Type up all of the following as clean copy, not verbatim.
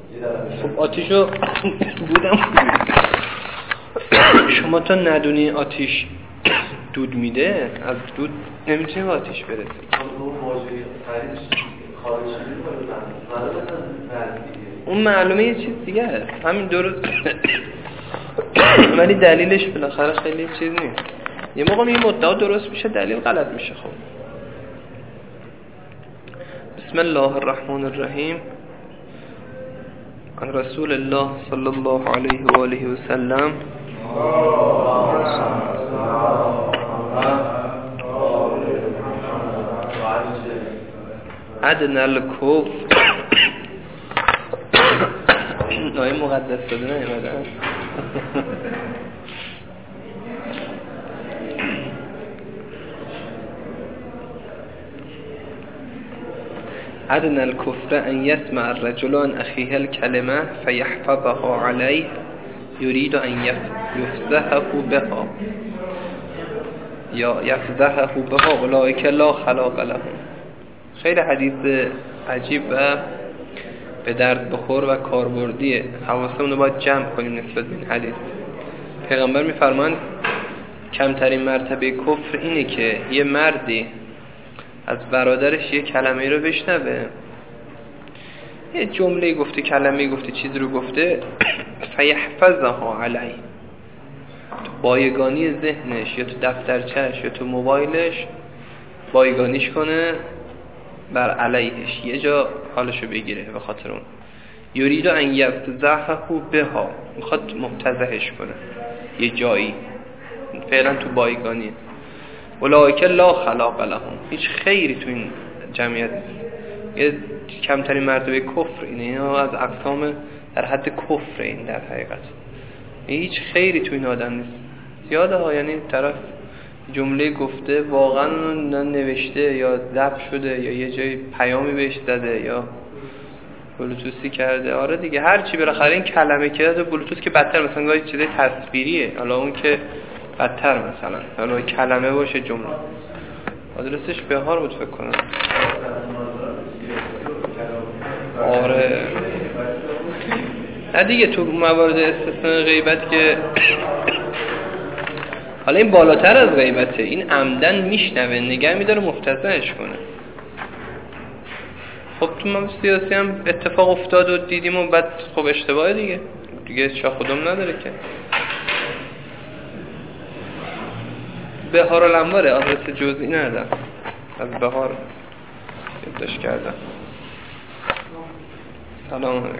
خب آتیشو بودم شما تا ندونی آتیش دود میده، از دود نمیتونی به آتیش برسی. اون معلومه یه چیز دیگه هست، همین درست ولی دلیلش بالاخره خیلی چیز نیست. یه موقع یه مدعا درست میشه دلیل غلط میشه. خب بسم الله الرحمن الرحیم. عن رسول الله صلی الله علیه و آله و سلم ادنى الكفر آیه مقدس داده نیامده ادنى الكفر ان يسمع الرجل عن اخيه الكلمه فيحفظها عليه يريد ان يفزحه بها یا یفزحه بها اولئک لا خلاق لهم. خیلی حدیث عجیب و به درد بخور و کاربردیه. حواسمون رو باید جمع کنیم نسبت به این حدیث. پیغمبر میفرمان کمترین مرتبه کفر اینه که یه مردی از برادرش یه کلمه رو بشنوه، یه جمله گفته، کلمه گفته، چیزی رو گفته، فیحفظها علیه، تو بایگانی ذهنش یا تو دفترچه‌اش یا تو موبایلش بایگانیش کنه بر علیهش، یه جا حالشو بگیره به خاطر اون. یرید ان یفزحه بها، میخواد مبتزهش کنه یه جایی، فعلا تو بایگانی. اولئک لا خلاق لهم، هیچ خیری تو این جمعیت نیست. یه کمترین مرتبه کفر اینه، اینا از اقسام در حد کفر این در حقیقت. هیچ خیری تو این آدم نیست. زیاده ها، یعنی طرف جمله گفته واقعا نوشته یا ضبط شده یا یه جای پیامی بهش داده یا بلوتوثی کرده. آره دیگه، هر چی بالاخره این کلمه که داده بلوتوث که بدتر، مثلا گاهی چیزای تصویریه، حالا اون که بدتر، مثلا حالا کلمه باشه جمله. آدرسش بهار بود فکر کنم. آره نه دیگه، تو موارد استثناء غیبت که حالا این بالاتر از غیبته، این عمدن میشنوه، نگه میداره مفتضحش کنه. خب تو ما سیاسی هم اتفاق افتاد و دیدیم و بعد خب اشتباه دیگه شاه خودم نداره که. بهار الانواره، آدرس جزئی ندارم، از بهار یادداشت کردم. سلام علیکم.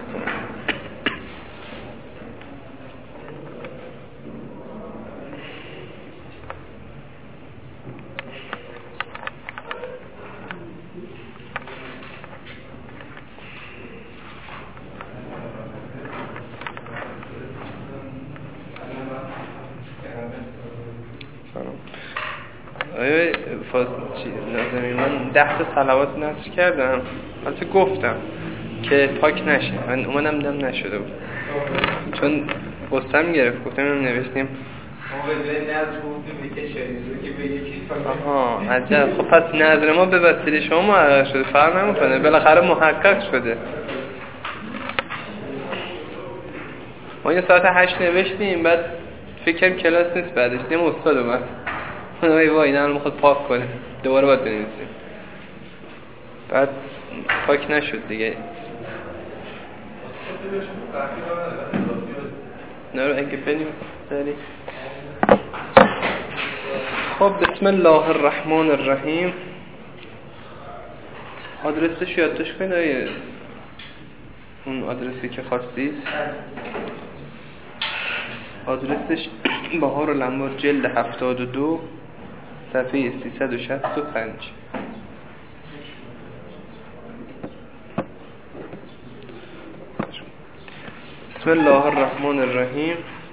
من 10 تا صلوات نصر کردم، البته گفتم که پاک نشه، من اومدم دیدم نشده بود چون قسم گرفت، گفتم نوشتیم آها عجب. خب پس نظر ما به وسیله شما محقق شده، فرق نمیکنه، بالاخره محقق شده. ما یه ساعت 8 نوشتیم، بعد فکر کردیم کلاس نیست، بعدش دیدیم استاد اومد، وای اینا رو میخواد پاک کنه، دوباره باید بنویسیم، بعد پاک نشد دیگه. نه رو اگه بنویسیم. خب بسم الله الرحمن الرحیم. آدرسش یادداشت کنید، اون آدرسی که خواستید. آدرسش بهار الانوار جلد 72 صفحه 365. بسم الله الرحمن الرحیم.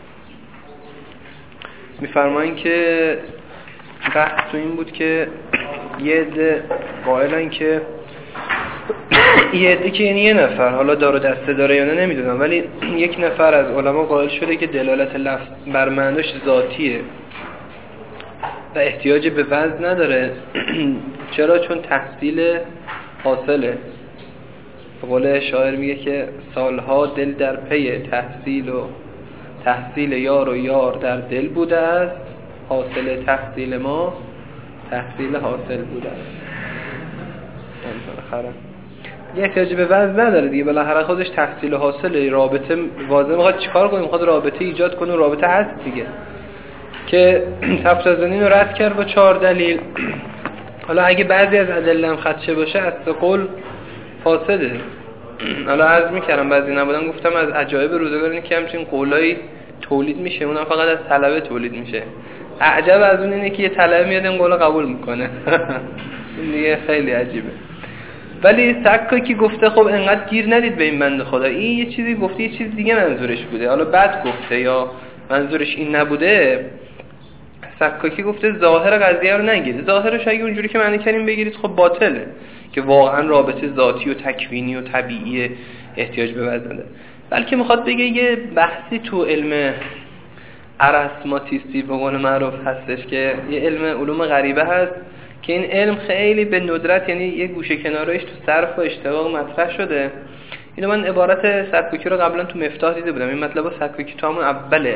میفرمایند که بحث تو این بود که یه عده قائلن که یه عده که یعنی یه نفر، حالا دار و دسته داره یا نه نمیدونم، ولی یک نفر از علما قائل شده که دلالت لفظ بر معناش ذاتیه و احتیاج به وزن نداره. چرا؟ چون تحصیل حاصله. به قول شاعر میگه که سالها دل در پی تحصیل یار و یار در دل بوده است، حاصل تحصیل ما تحصیل حاصل بوده است. بالاخره یه احتیاج به وزن نداره دیگه، بالاخره خودش تحصیل و حاصل رابطه واضح. میخواد چیکار کنه؟ میخواد رابطه ایجاد کنه، رابطه هست دیگه که تفتازنین رو رد کرد با 4 دلیل. حالا اگه بعضی از ادله هم خدشه باشه از قول فاسده. حالا عرض میکردم بعضی نبودن، گفتم از عجایب روزگار اینه که همچین قولایی تولید میشه، اونم فقط از طلبه تولید میشه. عجب از اون اینه که یه طلبه میاد این قول قبول میکنه. این دیگه خیلی عجیبه. ولی سکاکی گفته خب انقدر گیر ندید به این بنده خدا، این یه چیزی گفته یه چیز دیگه منظورش بوده، حالا بد گفته یا منظورش این نبوده. سکاکی گفته ظاهر قضیه رو نگیرید، ظاهرش اگه اونجوری که معنی کردیم بگیرید خب باطله، که واقعا رابطه ذاتی و تکوینی و طبیعی احتیاج به وزن داره. بلکه میخواد بگه یه بحثی تو علم ارسماتیستی به قول معروف هستش که یه علم علوم غریبه هست که این علم خیلی به ندرت، یعنی یه گوشه کنارش تو صرف و اشتقاق مطرح شده. اینو من عبارت سکاکی رو قبلا تو مفتاح دیده بودم. این مطلب سکاکی تو همون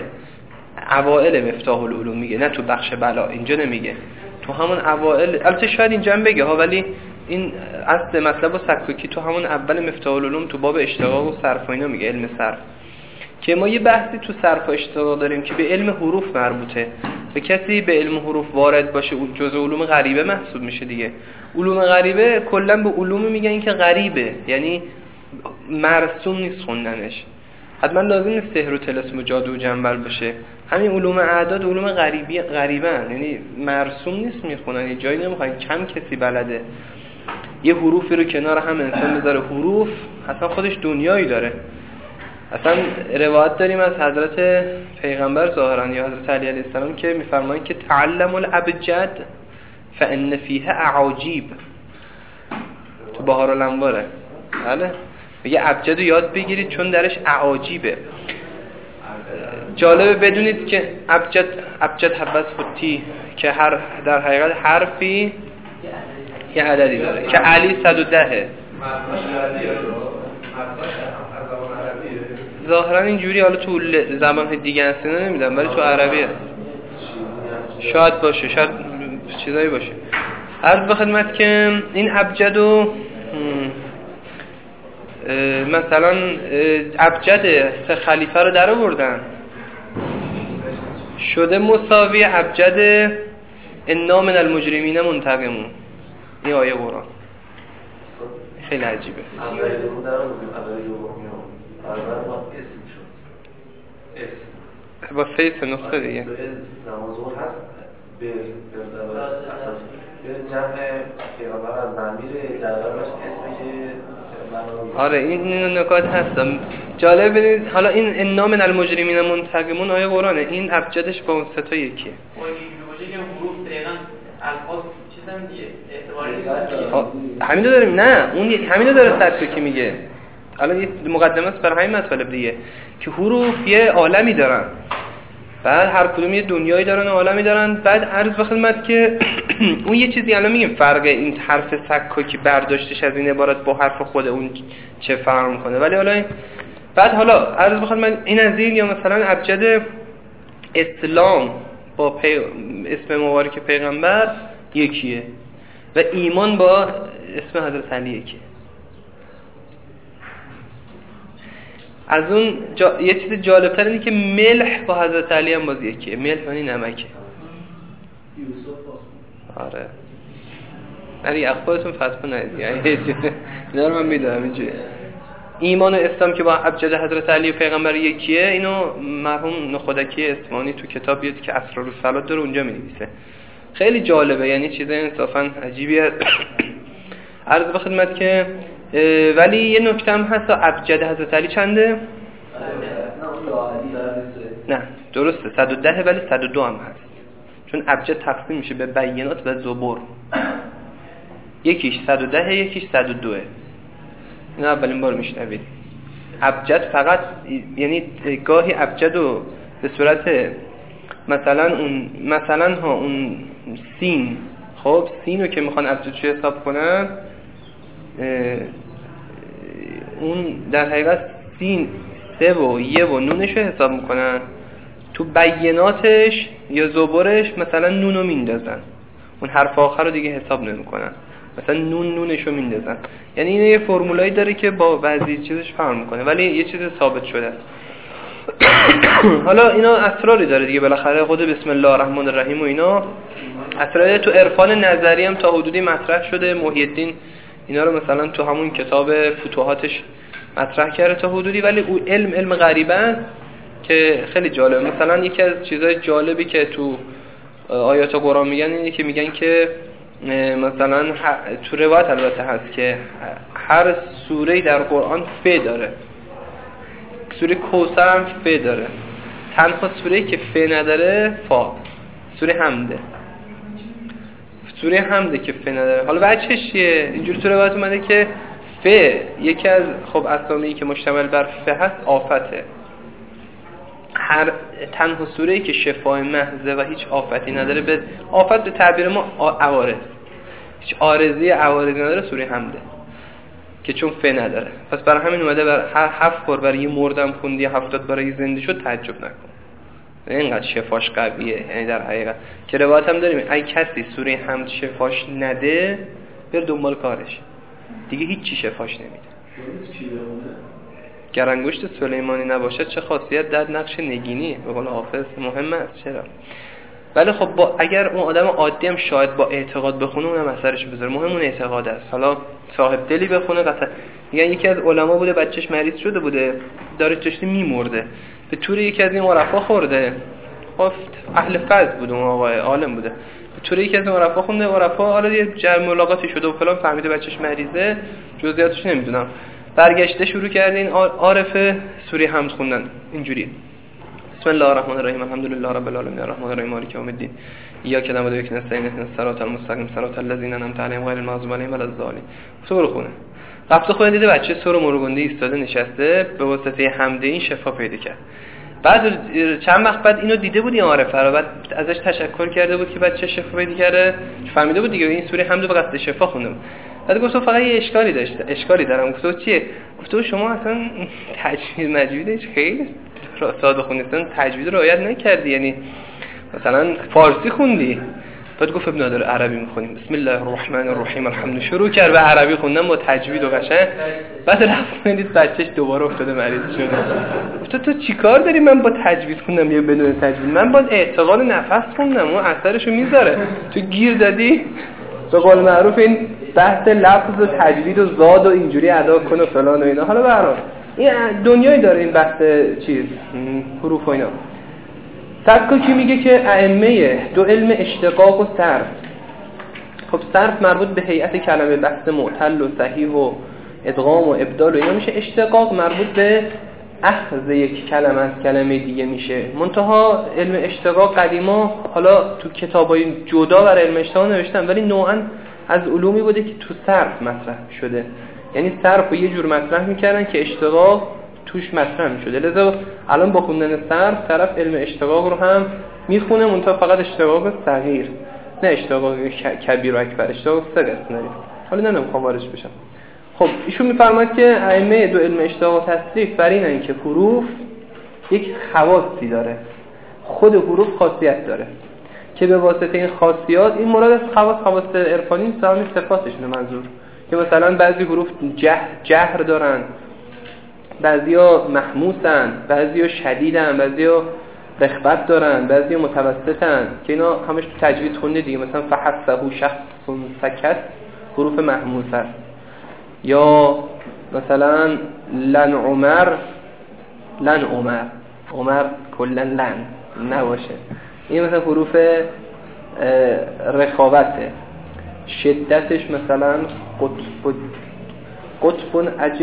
اوائل مفتاح العلوم میگه، نه تو بخش بلا، اینجا نمیگه، تو همون اوائل. البته شاید اینجا هم بگه ها، ولی این اصل مطلب سکاکی تو همون اول مفتاح العلوم تو باب اشتقاق و صرف و اینا میگه، علم صرف. که ما یه بحثی تو صرف و اشتقاق داریم که به علم حروف مربوطه. به کسی به علم حروف وارد باشه جزء علوم غریبه محسوب میشه دیگه. علوم غریبه کلا به علوم میگن که غریبه، یعنی مرسوم نیست خوندنش. حتما لازم نیست سحر و طلسم و جادو و جنبل باشه. همین علوم اعداد علوم غریبن، یعنی مرسوم نیست میخونن، یه جایی نمیخوان، کم کسی بلده یه حروفی رو کنار هم انسان بذاره. حروف اصلا خودش دنیایی داره. اصلا روایت داریم از حضرت پیغمبر ظاهرا یا حضرت علی علیه السلام که میفرمایند که تعلم الابجد فان فیه اعاجیب. تو بهار الانواره بله میگه ابجد رو یاد بگیرید چون درش اعاجیبه. جالبه بدونید که ابجد حبس خطی که در حقیقت حرفی یه عددی داره که علی 110. ظاهرا اینجوری، حالا تو زبان دیگه اصلا نمیدونم ولی تو عربیه شاید باشه، شاید چیزایی باشه. عرض به خدمت که این ابجدو مثلا ابجد 3 خلیفه رو در آوردن شده مساوی ابجد انا من المجرمین منتقمون. این آیه قرآن خیلی عجیبه. با فیس نسخه دیگه نمازور هست به جمع پیغمبر از منبیر در قبلش اسمی. آره این نکات هستم جالب بدید. حالا این انا من المجرمین منتقمون آیه قرآنه، این ابجدش با اون 3 تا یکیه. همینو داریم، نه اون همینو داره سکاکی میگه. الان یه مقدمه است برای همین مطلب دیگه که حروف یه عالمی دارن، بعد هر کدوم یه دنیایی دارن و عالمی دارن. بعد عرض به خدمت که اون یه چیزی الان میگیم فرق این حرف سکاکی برداشتش از این عبارت با حرف خود اون چه فرق میکنه. ولی حالا بعد حالا عرض به خدمت این از این، یا مثلا ابجد اسلام با اسم مبارک پیغمبر یکیه و ایمان با اسم حضرت علی یکیه. از اون یه چیز جالب‌تر اینه که ملح با حضرت علی هم باز یکیه. ملح یعنی نمکه. آره علی اخبارتون فتوا ندید، یعنی اینا رو من میدونم اینجوری. ایمان و اسلام که با ابجد حضرت علی و پیغمبر یکیه، اینو مرحوم نخودکی اصفهانی تو کتابی که اسرارالصلات داره اونجا می‌نویسه. خیلی جالبه، یعنی چیز انصافا عجیبیه. عرض به خدمت که ولی یه نکته هم هست، ابجد حضرت علی چنده؟ نه درسته 110 ولی 102 هم هست، چون ابجد تقسیم میشه به بینات و زبور. یکیش 110 یکیش 102. این اولین بار میشنوید. ابجد فقط یعنی گاهی ابجد رو به صورت مثلا اون سین، خب سین رو که میخوان ابجدش حساب کنن اون در حقیقت سین 3 و 1 و نونش رو حساب میکنن، تو بیناتش یا زبرش مثلا نونو میندازن، اون حرف آخر رو دیگه حساب نمیکنن، مثلا نونش رو میندازن. یعنی این یه فرمولایی داره که با بعضی چیزش فرق میکنه، ولی یه چیز ثابت شده است. حالا اینا اسراری داره دیگه، بالاخره خود بسم الله الرحمن الرحیم و اینا اسرار تو عرفان نظری هم تا حدودی مطرح شده. محی الدین اینا رو مثلا تو همون کتاب فتوحاتش مطرح کرده تا حدودی، ولی او علم غریبه است که خیلی جالب. مثلا یکی از چیزای جالبی که تو آیات قرآن میگن اینه که میگن که مثلا تو روایت البته هست که هر سوره در قرآن ف داره، سوره کوثر هم ف داره، تنها سوره‌ای که ف نداره فا، سوره حمده، سوره حمده که ف نداره. حالا بچه‌ش چیه؟ اینجوری تو روایت اومده که ف یکی از خب اسامی که مشتمل بر ف هست آفته. هر تنها سوره‌ای که شفای محضه و هیچ آفتی نداره، به آفت به تعبیر ما عوارض، هیچ عارضی عوارضی نداره، سوره حمده که چون ف نداره. پس برای همین اومده بر هر 7 بار برای یه مردم خوندی 70 برای زنده شد، تعجب نکن، اینقدر شفاش قویه. یعنی در حقیقت که روایت هم داریم اگه کسی سوره حمد شفاش نده بر دنبال کارش دیگه هیچ چی شفاش نمیده. گر انگشت سلیمانی نباشد چه خاصیت در نقش نگینی، به قول حافظ مهم است. چرا؟ ولی خب اگر اون آدم عادی هم شاید با اعتقاد بخونه اونم اثرش بذاره، مهم اون اعتقاد است. حالا صاحب دلی بخونه قطعا. میگن یکی از علما بوده بچهش مریض شده بوده، داره داشته میمرده، به طور یکی از این عرفا خورده، اهل فضل بود اون آقای عالم بوده، به طور یکی از این عرفا خونده، عرفا حالا یه جمع ملاقاتی شده و فلان، فهمیده بچهش مریضه، جزئیاتش نمیدونم، برگشته شروع کرده این عارف سوره حمد خوندن اینجوری: بسم الله الرحمن الرحیم الحمدلله رب العالمین الرحمن الرحیم مالک یوم الدین ایاک نعبد و ایاک نستعین اهدنا الصراط المستقیم صراط الذین انعمت علیهم غیر المغضوب علیهم ولا الضالین. سوره خونه رفته خونه دیده بچه سر مرغنده ایستاده نشسته، به واسطه حمد این شفا پیدا کرد. بعد چند وقت بعد اینو دیده بود این عارفه رو، بعد ازش تشکر کرده بود که بچه شفا پیدا کرده، فهمیده بود دیگه این سوره حمد به قصد شفا خونده. بعد گفت فقط یه اشکالی دارم. گفت چیه؟ گفت شما اصلا تجوید مجویدش خیلی ساده خوندن، تجوید رو رعایت نکردی، یعنی مثلا فارسی خوندی. بعد گفت ابن داره عربی میخونیم، بسم الله الرحمن الرحیم الحمد، شروع کرد به عربی خوندن با تجوید و قشنگ. بعد رفت دید بچهش دوباره افتاده مریض شده. گفت تو چیکار داری؟ من با تجوید خوندم یا بدون تجوید؟ من با اعتقاد نفس خوندم، اون اثرشو میذاره، تو گیر دادی. به قول معروف این بحث لفظ و تجوید و زاد و اینجوری ادا کن و فلان و اینا. حالا به هر حال این دنیایی داره این بحث چیز حروف و اینا. سبکا کی میگه که ائمه دو علم اشتقاق و صرف. خب صرف مربوط به هیئت کلمه، بحث معتل و صحیح و ادغام و ابدال و اینا میشه. اشتقاق مربوط به اخذ یک کلمه از کلمه دیگه میشه. منتها علم اشتقاق قدیما حالا تو کتابای جدا برای علم اشتقاق نوشتن، ولی نوعا از علومی بوده که تو صرف مطرح شده. یعنی صرف رو یه جور مطرح میکردن که اشتقاق توش مطرح میشده. لذا الان با خوندن صرف طرف علم اشتقاق رو هم میخونه، منتها فقط اشتقاق صغیر، نه اشتقاق کبیر و اکبر، اشتقاق صغیر داریم. حالا نمیخوام واردش بشم. خب ایشون میفرماید که ائمه دو علم اشتقاق و تصریف بر اینن که حروف یک خواصی داره، خود حروف خاصیت داره که به واسطه این خاصیات، این مراد از خواص عرفانی نیست، همین صفاتشونه منظور، که مثلا بعضی حروف جهر دارن، بعضیا محموسن، بعضیا شدیدن، بعضیا رخبت دارن، بعضیا متوسطن، که اینا همش تو تجوید خونده دیگه. مثلا فحسه شخص سکت حروف محموس است، یا مثلا لن عمر کلا لن نباشه، این مثلا حروف رخاوته. شدتش مثلا قطب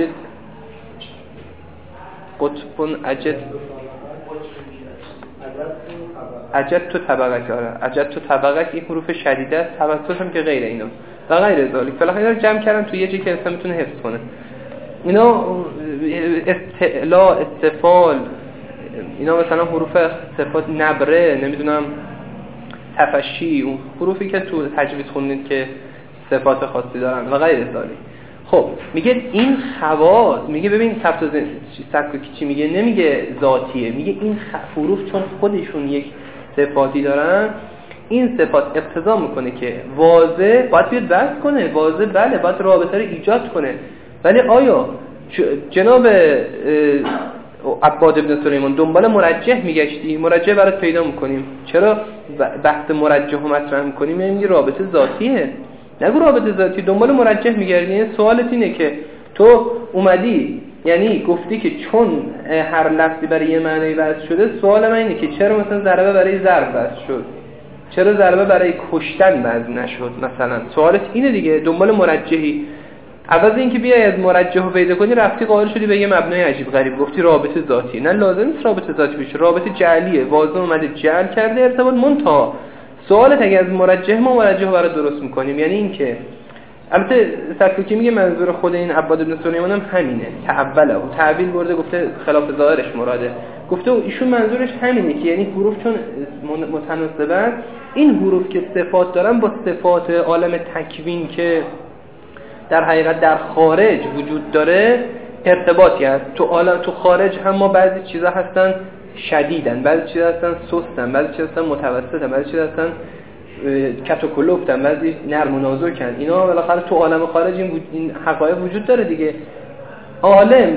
اجد تو طبقک، اجد تو طبقک این حروف شدیده است، توسط هم که غیر اینا و غیر ذالک. فلاخ اینا رو جمع کردن تو یه جایی که انسان میتونه حفظ کنه. اینا استعلا، استفال، اینا مثلا حروف صفات، نبره، نمیدونم تفشی، اون حروفی که تو تجوید خوندید که صفات خاصی دارن و غیر ذالک. خب میگه این خواص، میگه ببین سبکاکی چی میگه، نمیگه ذاتیه، میگه این حروف چون خودشون یک صفاتی دارن، این صفات اقتضا میکنه که واضح باید بیاد بحث کنه، واضح بله باید رابطه رو ایجاد کنه. ولی آیا جناب عباد ابن سلیمان دنبال مرجح میگشتی؟ مرجح برات پیدا میکنیم. چرا بحث مرجح رو مطرح میکنیم؟ میگه رابطه ذاتیه. نگو رابطه ذاتی، دنبال مرجح میگردی. سوالت اینه که تو اومدی یعنی گفتی که چون هر لفظی برای یه معنی وضع شده، سوال من اینه که چرا مثلا ضربه برای ضرب وضع شد، چرا ضربه برای کشتن وضع نشد؟ مثلا سوالت اینه دیگه، دنبال مرجحی. عوض اینکه بیای از مرجح رو پیدا کنی، رفتی قائل شدی به یه مبنای عجیب غریب، گفتی رابطه ذاتی. نه لازم نیست رابطه ذاتی بشه، رابطه جعلیه، واضح اومده جعل کرده ارتباط منتها. سوالت اگه از مرجح، ما مرجح برای درست میکنیم. یعنی این که البته سبکاکی میگه منظور خود این عباد بن سلیمان هم همینه، تعوله و تعبیل برده، گفته خلاف ظاهرش مراده، گفته ایشون منظورش همینه که یعنی حروف چون متناسبن، این حروف که صفات دارن با صفات عالم تکوین که در حقیقت در خارج وجود داره ارتباطی هست. تو خارج هم ما بعضی چیزا هستن شدیدن، بعضی چیزا هستن سستن، بعضی چیزا هستن متوسطن، بعضی چیزا هستن کت و کلفتن، بعضی نرم و نازکن. اینا بالاخره تو عالم خارج این حقایق وجود داره دیگه. عالم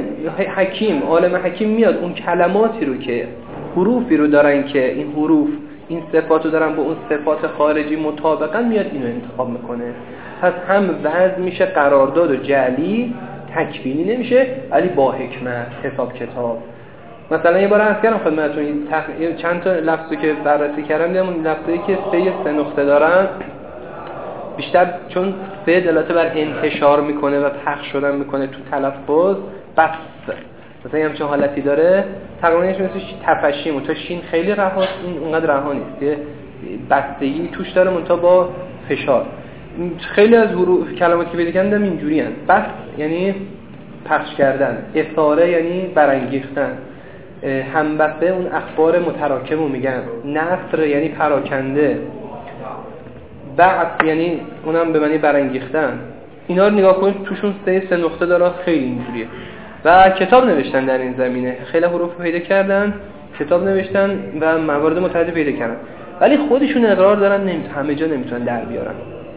حکیم میاد اون کلماتی رو که حروفی رو دارن که این حروف این صفات رو دارن با اون صفات خارجی مطابقن، میاد اینو انتخاب میکنه. پس هم وضع میشه قرارداد و جعلی، تکوینی نمیشه، ولی با حکمت، حساب کتاب. مثلا یه بار عرض کردم خدمتتون چند تا لفظی که بررسی کردم، دیدم اون لفظایی که سه نقطه دارن بیشتر چون سه دلالت بر انتشار میکنه و پخش شدن میکنه تو تلفظ، بس مثلا همچین حالتی داره، تقریبا مثل تفشیم و تا شین خیلی رهاست، این اونقدر رها نیست، یه بستگی توش داره منتها با فشار. خیلی از کلماتی که پیدا کردم اینجوری هستند. بس یعنی پخش کردن، اثاره یعنی برانگیختن، همبسته اون اخبار متراکم رو میگن، نثر یعنی پراکنده، بعث یعنی اونم به معنی برانگیختن. اینا رو نگاه کنید توشون سه نقطه داره، خیلی اینجوریه. و کتاب نوشتن در این زمینه، خیلی حروف پیدا کردن، کتاب نوشتن و موارد متعدد پیدا کردن، ولی خودشون اقرار دارن همه جا نمیتونن در بیارن.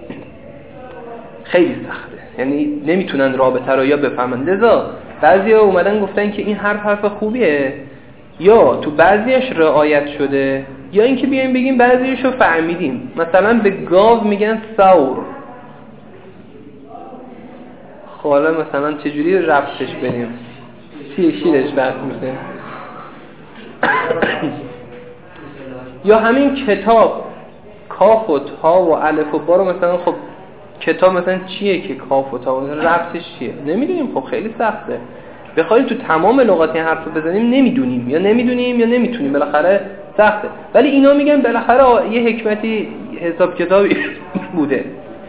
خیلی سخته، یعنی نمیتونن رابطه رو یا بفهمن. لذا بعضیا اومدن گفتن که این حرف خوبیه، یا تو بعضیش رعایت شده، یا اینکه بیایم بگیم بعضیشو فهمیدیم. مثلا به گاو میگن ثور. حالا مثلا چجوری ربطش بدیم؟ شیرش بحث میشه. یا همین کتاب، کاف و تا و الف و با رو مثلا، خب کتاب مثلا چیه که کاف و تا و ربطش چیه؟ نمیدونیم. خب خیلی سخته. بخوایم تو تمام لغات این حرف رو بزنیم نمیدونیم یا نمیتونیم، بالاخره سخته. ولی اینا میگن بالاخره یه حکمتی حساب کتابی بوده.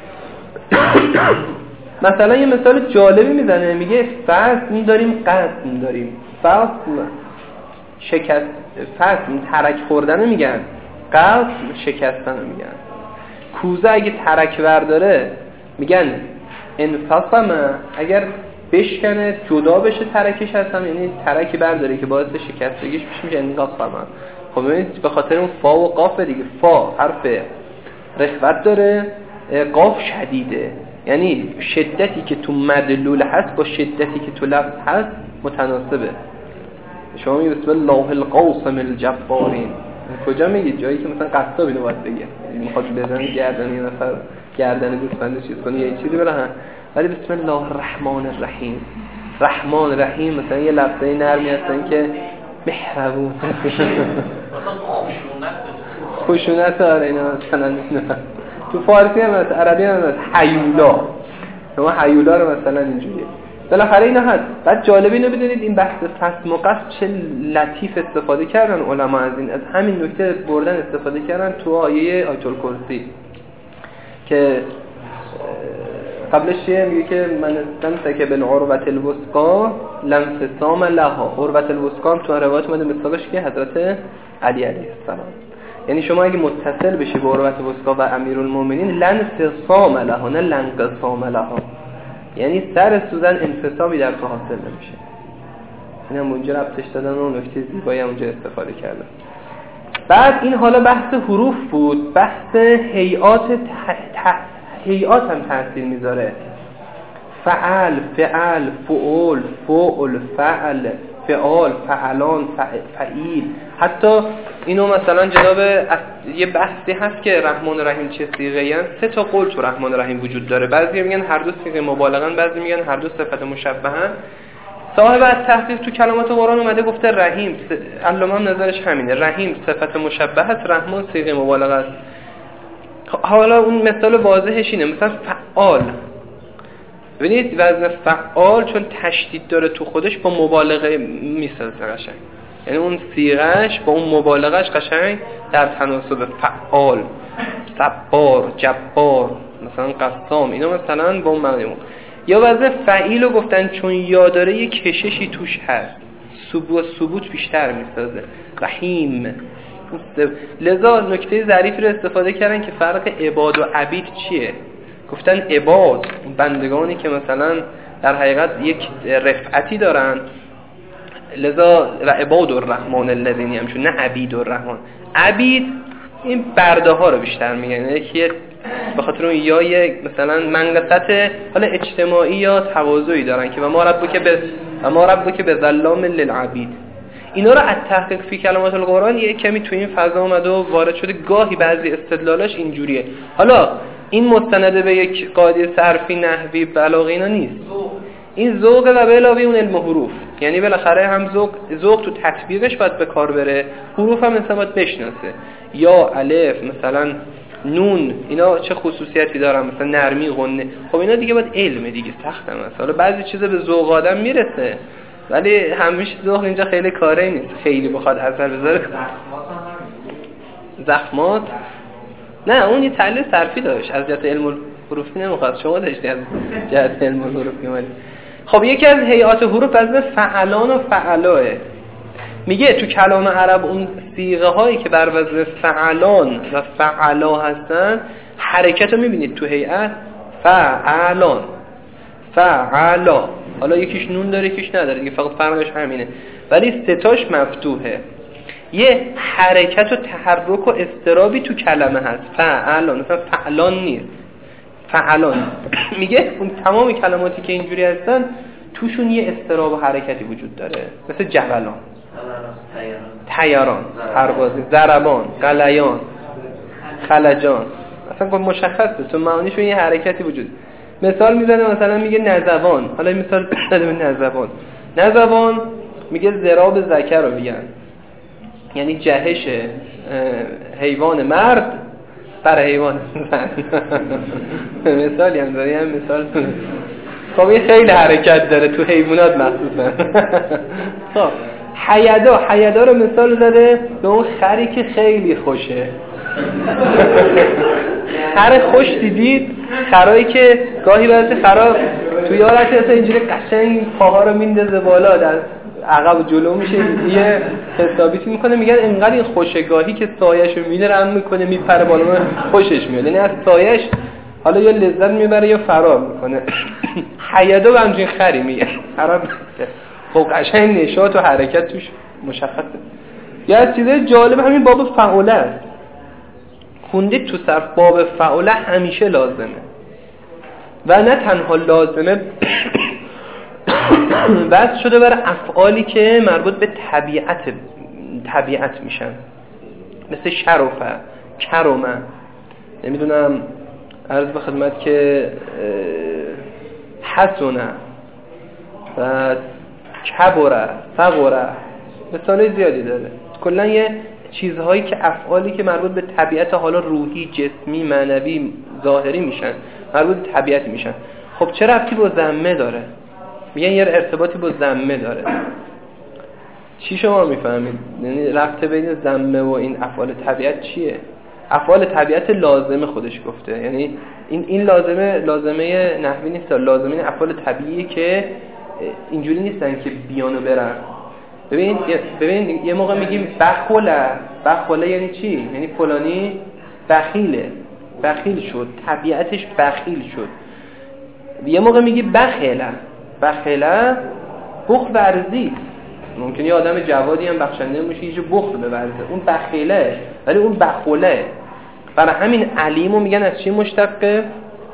مثلا یه مثال جالبی میزنه، میگه فصل داریم، قسم داریم. فصل شکست، فصل ترک خوردن میگن، قسم شکستن میگن. کوزه اگه ترک برداره میگن انفصم، اگر بشکنه جدا بشه ترکش هستم، یعنی ترکی برداره که باعث شکستگیش میشه انفصم. خب ببینید به خاطر اون فا و قاف دیگه، فا حرف رخوت داره، قاف شدیده، یعنی شدتی که تو مدلول هست با شدتی که تو لفظ هست متناسبه. شما میگید بسم الله القاسم الجبارین، کجا میگید؟ جایی که مثلا قصاب اینو باید بگه، میخواد بزنه گردن یه نفر، گردن گوسفند چیز کنه یه چیزی بلند، ولی بسم الله الرحمن الرحیم، رحمان رحیم مثلا یه لفظای نرمی هستن که مهربون، خشونت داره اینا. مثلا تو فارسی هم هست، عربی هم هست، حیولا، شما حیولا رو مثلا اینجوریه. بالاخره اینا هست. بعد جالب اینو بدونید این بحث فصل و قصد چه لطیف استفاده کردن علما از همین نکته بردن استفاده کردن تو آیه آیت الکرسی که قبلش میگه که من استمسک بالعروة الوثقی لم انفصام لها. عروة الوثقی تو روایت اومده مثالش که حضرت علی علیه السلام، یعنی شما اگه متصل بشی با عروة الوثقی و امیرالمومنین لن انفصام لها، نه لن انقسام لها، یعنی سر سوزن انفصامی در تو حاصل نمیشه. این هم اونجا ربطش دادن و نکته زیبایی هم اونجا استفاده کردن. بعد این حالا بحث حروف بود، بحث هیئات هم تاثیر میذاره. فعل، فعل، فعول، فعل، فعل، فعال، فعلان، فعیل. حتی اینو مثلا جناب یه بحثی هست که رحمان و رحیم چه صیغه‌ای هست. 3 تا قول تو رحمان و رحیم وجود داره. بعضی میگن هر دو صیغه مبالغه‌ن، بعضی میگن هر دو صفت مشبهه‌ن. صاحب التحقیق تو کلمات قرآن اومده گفته رحیم، علامه هم نظرش همینه، رحیم صفت مشبهه است، رحمان صیغه مبالغه است. حالا اون مثال واضحش اینه، مثلا فعال. ببینید وزن فعال چون تشدید داره تو خودش با مبالغه میسازه قشنگ، یعنی اون صیغهش با اون مبالغهش قشنگ در تناسب. فعال، صبار، جبار، مثلا قسام، اینا مثلا با اون معنی. یا وزن فعیل رو گفتن چون یا داره یه کششی توش هست، ثبوت بیشتر میسازه. رحیم. لذا نکته ظریفی رو استفاده کردن که فرق عباد و عبید چیه. گفتن عباد بندگانی که مثلا در حقیقت یک رفعتی دارن، لذا و عباد الرحمن الذین هم، نه عبید الرحمن. عبید این برده ها رو بیشتر میگن، یکی به خاطر اون یای مثلا منقصت حالا اجتماعی یا تواضعی دارن که و ما ربک به ظلام للعبید. اینا رو از تحقیق فی کلمات القرآن یه کمی تو این فضا اومده و وارد شده. گاهی بعضی استدلالاش اینجوریه. حالا این مستنده به یک قاعده صرفی، نحوی، بلاغی اینا نیست. این ذوق و به علاوه اون علم حروف، یعنی بالاخره هم ذوق تو تطبیقش باید به کار بره، حروف هم انسان باید بشناسه. یا الف، مثلا نون، اینا چه خصوصیتی دارن، مثلا نرمی، غنه. خب اینا دیگه باید علم دیگه، سخت هم هست. حالا بعضی چیزا به ذوق آدم میرسه ولی همیشه ذوق اینجا خیلی کاری نیست، خیلی بخواد اثر بذاره. زخمات نه، اون یه تحلیل صرفی داشت، از جهت علم الحروفی نمیخواد، شما داشتی از جهت علم الحروفی اومدی. خب یکی از هیئات حروف از فعلان و فعلاه. میگه تو کلام عرب اون صیغه هایی که بر وزن فعلان و فعلا هستن، حرکت رو میبینید تو هیئت فعلان، فعلا. حالا یکیش نون داره یکیش نداره دیگه، فقط فرقش همینه، ولی ستاش مفتوحه. یه حرکت و تحرک و اضطرابی تو کلمه هست. فعلان، مثلا فعلان نیست، فعلان. میگه اون تمام کلماتی که اینجوری هستن توشون یه اضطراب و حرکتی وجود داره، مثل جبلان، طیران، پروازی، ضربان، قلیان، خلجان. اصلا مشخصه تو معانیشون یه حرکتی وجود. مثال میزنه، مثلا میگه نزوان. حالا مثال بزنه به نزوان. نزوان میگه ضراب ذکر رو میگن، یعنی جهش حیوان مرد بر حیوان زن. مثالی هم داره، هم مثال. خب این خیلی حرکت داره تو حیوانات مخصوصا. خب حیدا رو مثال زده به اون خری که خیلی خوشه. خر خوش دیدید؟ خرایی که گاهی بعضی خرا توی حالت اصلا اینجوری قشنگ پاها رو میندازه بالا، در عقب جلو میشه، یه حسابیتی میکنه، میگن اینقدر این خوشگاهی که سایه‌شو میره میکنه میپره بالا، خوشش میاد، یعنی از سایه‌اش حالا یا لذت میبره یا فرار میکنه. حیدا به همچین خری میگه. خب قشنگ نشاط و حرکت توش مشخصه. یا از چیزای جالب همین باب فعوله است. خوندید تو صرف باب فعوله همیشه لازمه و نه تنها لازمه، بس شده برای افعالی که مربوط به طبیعت میشن، مثل شرفه، کرمه، نمیدونم عرض به خدمت که حسنه و کبره، صغره، مثال زیادی داره. کلا یه چیزهایی که افعالی که مربوط به طبیعت حالا روحی، جسمی، معنوی، ظاهری میشن، مربوط به طبیعت میشن. خب چه ربطی با ذمه داره؟ میگن یه ارتباطی با ذمه داره. چی شما میفهمید؟ یعنی ربط بین ذمه و این افعال طبیعت چیه؟ افعال طبیعت لازمه خودش گفته، یعنی این لازمه نحوی نیست، لازمه افعال طبیعیه که اینجوری نیستن که بیانو برن. ببین یه موقع میگیم بخوله یعنی چی؟ یعنی فلانی بخیل شد، طبیعتش بخیل شد. یه موقع میگی بخیله بخل ورزی، ممکنه یه آدم جوادی هم بخشنده باشه یه بخل بورزه، اون بخیله ولی اون بخوله. برای همین علیمو میگن از چی مشتقه؟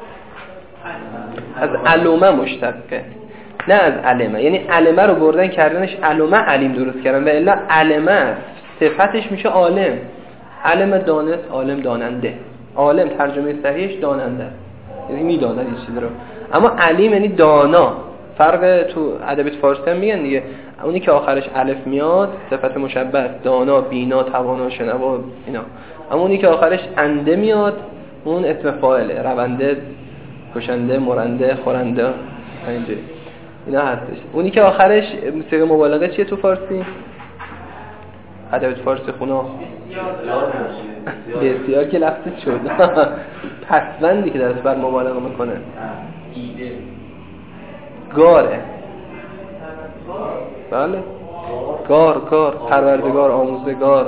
از علومه مشتقه، نه از علمه. یعنی علمه رو بردن کردنش علومه، علیم درست کردن، و الا علمه صفتش میشه عالم. علم دانست، عالم داننده. عالم ترجمه صحیحش داننده، یعنی میداند این چیز رو. اما علیم یعنی دانا. فرق تو ادبیات فارسی هم میگن دیگه، اونی که آخرش الف میاد صفت مشبه است، دانا، بینا، توانا، شنوا اینا. اما اونی که آخرش انده میاد اون اسم فاعله، رونده، کشنده، مرنده، خورنده، اینجوری اینا هستش. اونی که آخرش صيغه مبالغه چیه تو فارسی؟ ادبیات فارسی خونا بسیار که لفظ شد پسوندی که دست بر مبالغه میکنه. گاره، بله، گار، پروردگار، آموزگار،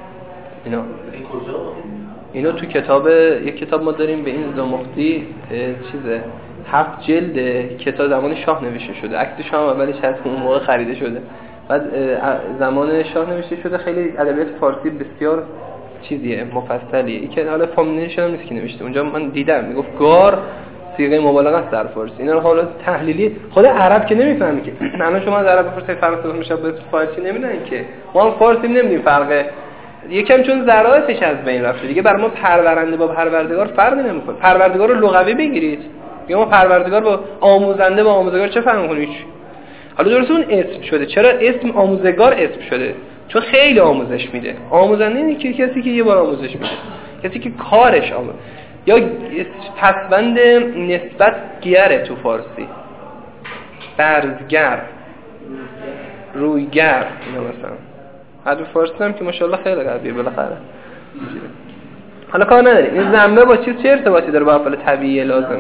اینا تو کتاب، یک کتاب ما داریم به این زمختی، چیزه 7 جلد، کتاب زمان شاه نوشته شده، عکسش هم اولش هست، اون موقع خریده شده، بعد زمان شاه نوشته شده. خیلی ادبیات فارسی بسیار چیزیه، مفصلیه. این که حالا فامیلیش هم نیست که نوشته، اونجا من دیدم میگفت گار صيغه مبالغه است در فارسی. اینا رو حالا تحلیلی خود عرب که نمیفهمی که الان شما از عرب بپرسید فرق مشابه فارسی نمیدونن که، ما هم فارسی نمیدونیم فرق، یکم چون ذراتش از بین رفته دیگه. برای ما پرورنده با پروردگار فرقی نمیکنه. پروردگار رو لغوی بگیرید، میگم ما پروردگار با آموزنده با آموزگار چه فرقی میکنه؟ حالا درست اون اسم شده. چرا اسم آموزگار اسم شده؟ چون خیلی آموزش میده. آموزنده اینه که کسی که یه بار آموزش میده، کسی که کارش آموزش. یا پسوند نسبت گیره تو فارسی، برزگر، رویگر، اینا مثلا. حد فارسی هم که ماشاءالله خیلی قویه بالاخره. حالا کار نداریم این ضمه با چه ارتباطی داره با افعال طبیعی لازم؟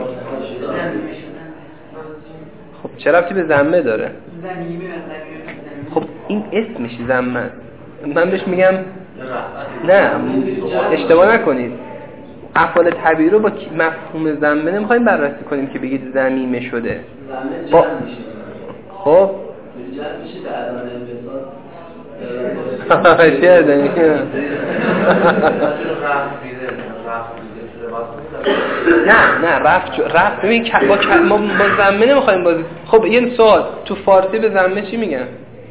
خب چه ربطی به ضمه داره؟ خب این اسمش ضمه. من بهش میگم نه، اشتباه نکنید، افعال طبیعی رو با مفهوم ضمه نمیخوایم بررسی کنیم که بگید ضمیمه شده. با خب چه دنی نه رفت ببین ما با ضمه نمیخوایم بازی. خب یه سوال، تو فارسی به ضمه چی میگن؟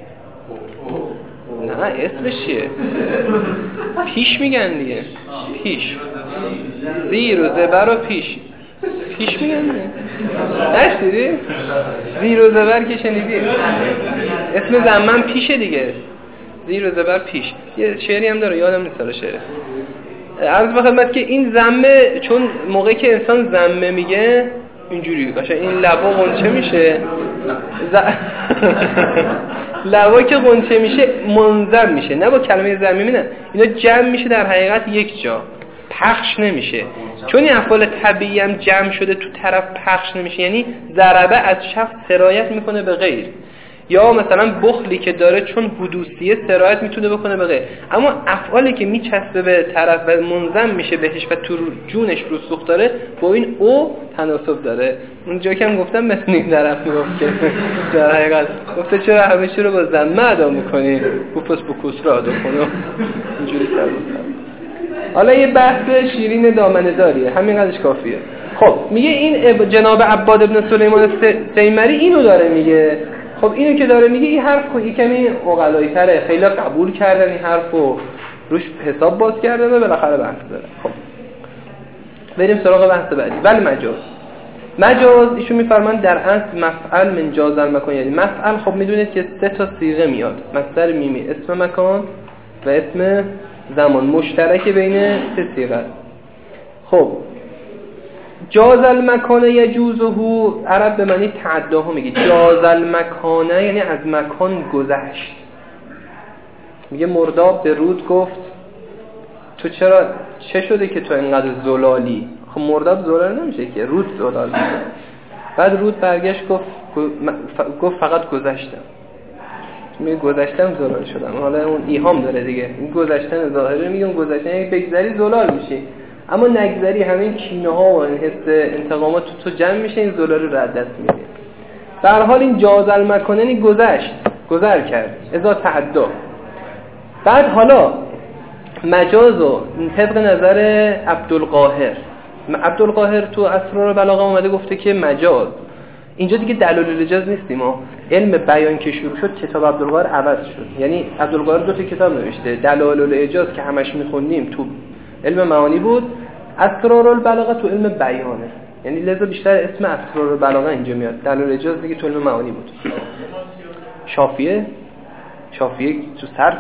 نه اسمش چیه؟ پیش میگن دیگه، پیش، زیر و زبر و پیش میگن دیگه. نشنیدی؟ زیر و زبر که شنیدی؟ اسم ضمه پیشه دیگه، زیر و زبر پیش. یه شعری هم داره یادم نیست شعره. عرض به خدمت که این ضمه، چون موقعی که انسان ضمه میگه اینجوری باشه، این لبا قنچه میشه لبا که قنچه میشه منظم میشه، نه با کلمه ضمیمی، نه، اینا جمع میشه در حقیقت یک جا، پخش نمیشه. چون این افعال طبیعی هم جمع شده تو طرف پخش نمیشه، یعنی ضربه از شخص سرایت میکنه به غیر. یا مثلا بخلی که داره چون حدوثیه سرایت میتونه بکنه به غیر. اما افعالی که میچسبه به طرف و منظم میشه بهش و تو جونش رسوخ داره، با این او تناسب داره. اونجا که هم گفتم مثل این طرف میگفت که در حقیقت گفته چرا همه چی رو با ضمه ادا میکنی، بپس بکس را ادا کنو اینجوری سر. حالا یه بحث شیرین دامنه داریه، همینقدرش کافیه. خب میگه این جناب عباد ابن سلیمان سیمری اینو داره میگه. خب اینو که داره میگه این حرف یه کمی عقلایی تره، خیلی قبول کردن این حرفو، روش حساب باز کردن و بالاخره بحث داره. خب بریم سراغ بحث بعدی. ولی مجاز ایشون میفرمان در اصل مفعل من جاز المکان، یعنی مفعل خب میدونید که 3 تا صیغه میاد، مصدر میمی، اسم مکان و اسم زمان، مشترک بین 3 صیغه. خب جاز المکان یجوزه، عرب به معنی تعداها میگه. جاز المکان یعنی از مکان گذشت. میگه مرداب به رود گفت تو چه شده که تو اینقدر زلالی؟ خب مرداب زلال نمیشه که، رود زلال میشه. بعد رود برگشت گفت فقط گذشتم. میگه گذشتم زلال شدم. حالا اون ایهام داره دیگه، این گذشتن ظاهره میگه، اون گذشتن یعنی بگذری زلال میشی. اما نگذری همین کینه ها و این حس انتقامات تو جمع میشه، این زلال رو از دست میدی. به هر حال این جاز المکاننی گذر کرد اذا تعدا. بعد حالا مجازو طبق نظر عبدالقاهر تو اسرار بلاغه اومده گفته که مجاز اینجا دیگه دلایل الاجاز نیستیم، ما علم بیان که شروع شد کتاب عبدالقاهر عوض شد. یعنی عبدالقاهر 2 تا کتاب نوشته، دلایل الاجاز که همش میخوندیم تو علم معانی بود، اسرار البلاغه تو علم بیانه، یعنی لذا بیشتر اسم اسرار البلاغه اینجا میاد، دلایل الاجاز دیگه تو علم معانی بود. شافیه تو صرفه،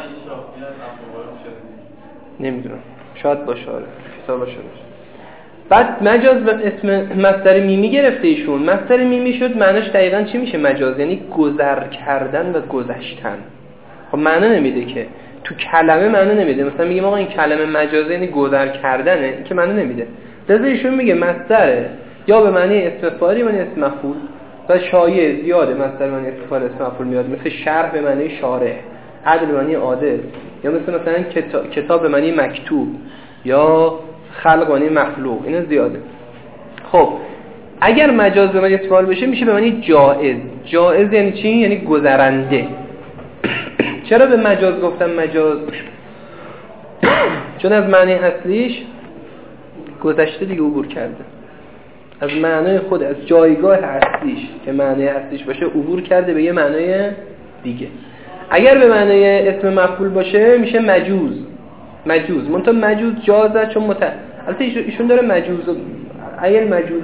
نمیدونم، شاید باشه، کتاب باشه. بعد مجاز به اسم مصدر میمی گرفته ایشون. مصدر میمی شد معناش دقیقاً چی میشه مجاز؟ یعنی گذر کردن و گذشتن. خب معنا نمیده که، تو کلمه معنا نمیده. مثلا میگیم آقا این کلمه مجازه یعنی گذر کردنه، این که معنا نمیده. لذا ایشون میگه مصدره یا به معنی اسم فاعل یا اسم مفعول، و شایع زیاده مصدر معنی اسم فاعل اسم مفعول میاد، مثل شرح به معنی شارح، عدل به معنی عادل، یا مثلا کتاب به معنی مکتوب، یا خلق معنی مخلوق، اینا زیاده. خب اگر مجاز به معنی اسم فاعل بشه میشه به معنی جائز. جائز یعنی چی؟ یعنی گذرنده. چرا به مجاز گفتم مجاز؟ چون از معنی اصلیش گذشته دیگه عبور کرده، از معنای خود، از جایگاه اصلیش که معنی اصلیش باشه عبور کرده به یه معنای دیگه. اگر به معنای اسم مفعول باشه میشه مجوز. منتها مجوز جازه، چون البته ایشون داره مجوز، اگه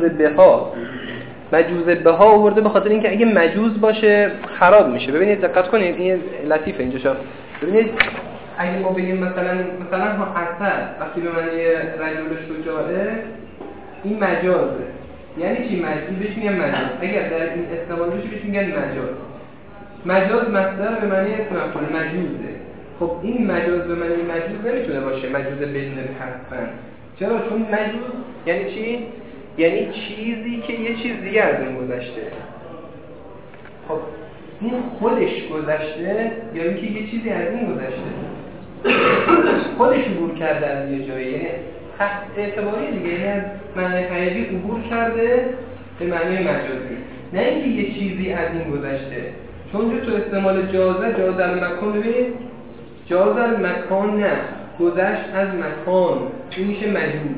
مجوز بها آورده به خاطر اینکه اگه مجوز باشه خراب میشه. ببینید دقت کنید، این لطیفه اینجا شد. ببینید اگه ما بگیم مثلا حسن وقتی به معنی رجل شجاعه، این مجازه. یعنی چی مجوز؟ بهش میگن مجاز. اگر در این استعمال بشه بهش میگن مجاز مصدر به معنی اسم مفعول مجوزه. خب این مجاز به معنی مجوز نمیتونه باشه مجوز بدون حذف. چرا؟ چون مجوز یعنی چی؟ یعنی چیزی که یه چیز دیگه از اون گذشته. خب این خودش گذشته یا اینکه یه چیزی از این گذشته؟ خودش عبور کرده از یه جایی، یعنی اعتباری دیگه، یعنی از معنی حقیقی عبور کرده به معنی مجازی، نه اینکه یه چیزی از این گذشته. چون تو استعمال جاز المکان، ببینید جاز المکان نه، گذشت از مکان، این میشه مجوز.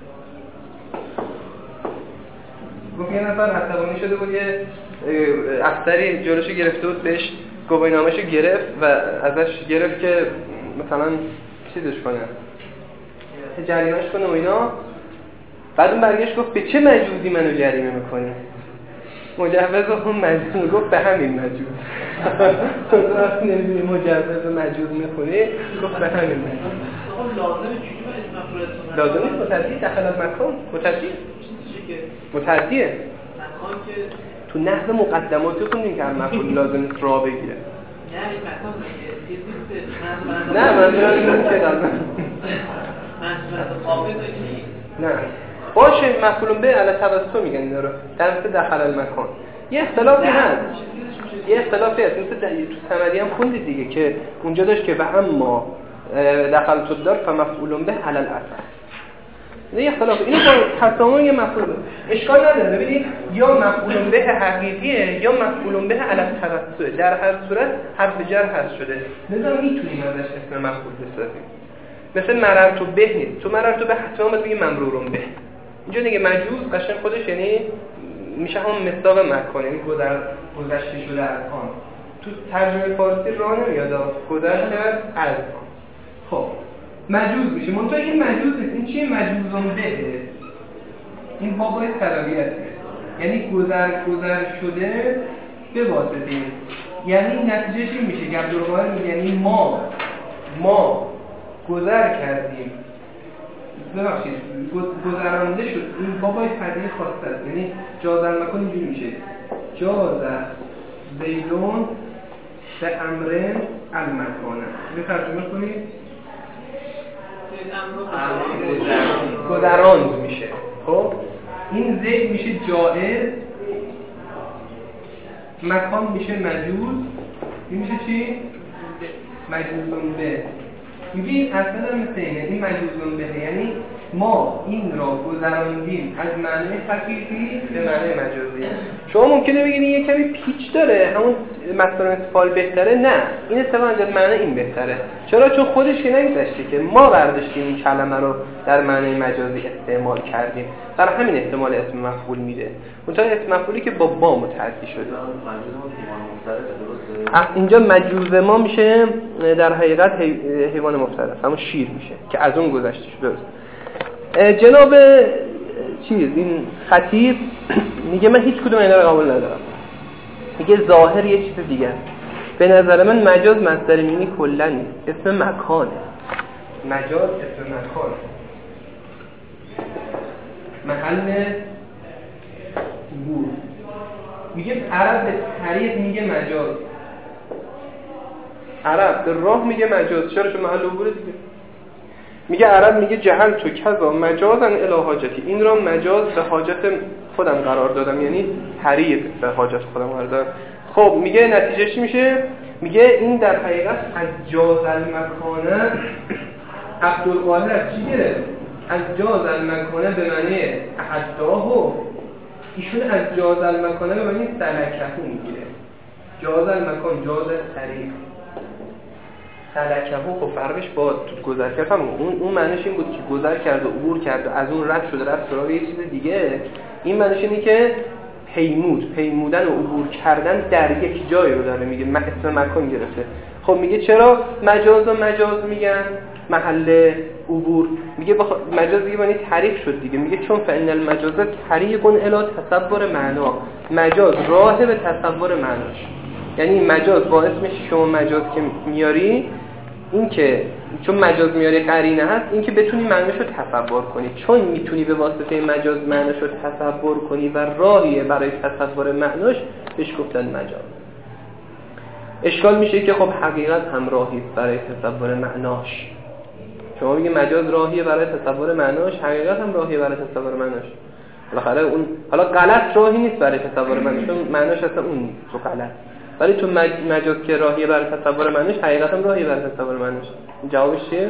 گفت یه نفر عصبانی شده بود، یه افسری جلوشو گرفته بود، بهش گواهینامه‌شو گرفت و ازش گرفت که مثلا چیزش کنه، جریمه‌اش کنه و اینا. بعد اون برگشت گفت به چه مجوزی منو جریمه میکنی؟ مجوز اون مجوز گفت به همین مجوز. تو وقتی نمیدونی مجوز مجوز میخونی، گفت به همین مجوز. لازم نیست متعدی داخل مکان، متعدیه. تو نحو مقدماتی خوندیم که هر مفعول لازم نیست را بگیره. یعنی مکان نه من که لازم نه باشه، مفعول به علی توسط میگن اینا رو، در مثل داخل المکان. یه اختلافی هست، مثل تو سمری هم خوندید دیگه که اونجا داشت که و اما دخلت الدار فمفعول به علی الاصل. یه اختلاف، اینو با تسامح یه مفعول اشکال نداره. ببینید یا مفعول به حقیقیه یا مفعول به علی التوسط، در هر صورت حرف جر حذف شده، لذا میتونیم ازش اسم مفعول بسازیم. مثل مررت به نیست، تو مررت به حتما باید بگیم ممرور به. اینجا دیگه مجوز قشنگ خودش یعنی میشه همون مصداق مکان، یعنی گذشته شده از آن. تو ترجمه فارسی راه نمیاد، گذشته از آن. خب مجوز میشه. منتها این مجوز نیست، این چیه؟ مجوزون به، این بابای تراویت، یعنی گذر شده به واسطه، یعنی نتیجهش این میشه که عبدالقاهر میگه یعنی ما گذر کردیم، ببخشید گذرانده شد. این بابای پدیه خواسته است، یعنی جاز المکان اینجوری میشه جاز زیدون به امرن المکانه. به ترجمه کنید گذراند میشه. خب این زید میشه جائز، مکان میشه مجوز، این میشه چی؟ مجوزون به. میگه این اصلا مثل اینه، این مجوزون به یعنی ما این را گذراندیم از معنی حقیقی به معنی مجازی. شما ممکنه بگید این یه کمی پیچ داره، همون مثلا استفال بهتره. نه، این اتفاقا از معنی این بهتره. چرا؟ چون خودش که نمیذاشته که ما برداشتیم این کلمه رو در معنی مجازی استعمال کردیم، در همین احتمال اسم مفعول میده. اونجا اسم مفعولی که با با متعدی شده. اینجا مجوز ما میشه در حقیقت حیوان مفترس، همون شیر میشه که از اون گذشته شده. جناب این خطیب میگه من هیچ کدوم اینا رو قبول ندارم. میگه ظاهر یه چیز دیگه. به نظر من مجاز مصدر مینی کلا نیست، اسم مکانه. مجاز اسم مکانه، محل بود. میگه عرب به طریق میگه مجاز، عرب به راه میگه مجاز. چرا؟ چون محل عبوره دیگه. میگه عرب میگه جهل تو کذا مجازن الی حاجتی، این را مجاز به حاجت خودم قرار دادم، یعنی طریق به حاجت خودم قرار دادم. خب میگه نتیجه چی میشه؟ میگه این در حقیقت از جاز المکانه عبدالقاهر از چی گرفت؟ از جاز المکانه به معنی احداه، ایشون از جاز المکانه به معنی سلکهو میگیره. جاز المکان، جاز طریق. سلکهو خب فرقش با گذر کرد هم اون معنیش این بود که گذر کرد و عبور کرد و از اون رد شده رفت سراغ یه چیز دیگه. این معنیش اینه که پیمودن و عبور کردن در یک جایی رو داره میگه، اسم مکان گرفته. خب میگه چرا مجاز میگن محل عبور؟ میگه مجاز دیگه معنی طریق شد دیگه. میگه چون فإن المجاز طریق الی تصور معنا، مجاز راه به تصور معناش. یعنی مجاز با اسمش شما مجاز که میاری، این که چون مجاز میاری قرینه هست، این که بتونی معناش رو تصور کنی. چون میتونی به واسطه مجاز معناش رو تصور کنی و راهیه برای تصور معناش، بهش گفتن مجاز. اشکال میشه که خب حقیقت هم راهی برای تصور معناش. شما میگی مجاز راهیه برای تصور معناش، حقیقت هم راهیه برای تصور معناش. بالاخره اون حالا غلط راهی نیست برای تصور معناش، چون معناش اصلا اون نیست، تو غلط. ولی تو مجاز که راهیه برای تصور معناش، حقیقت هم راهیه برای تصور معناش. جوابش چیه؟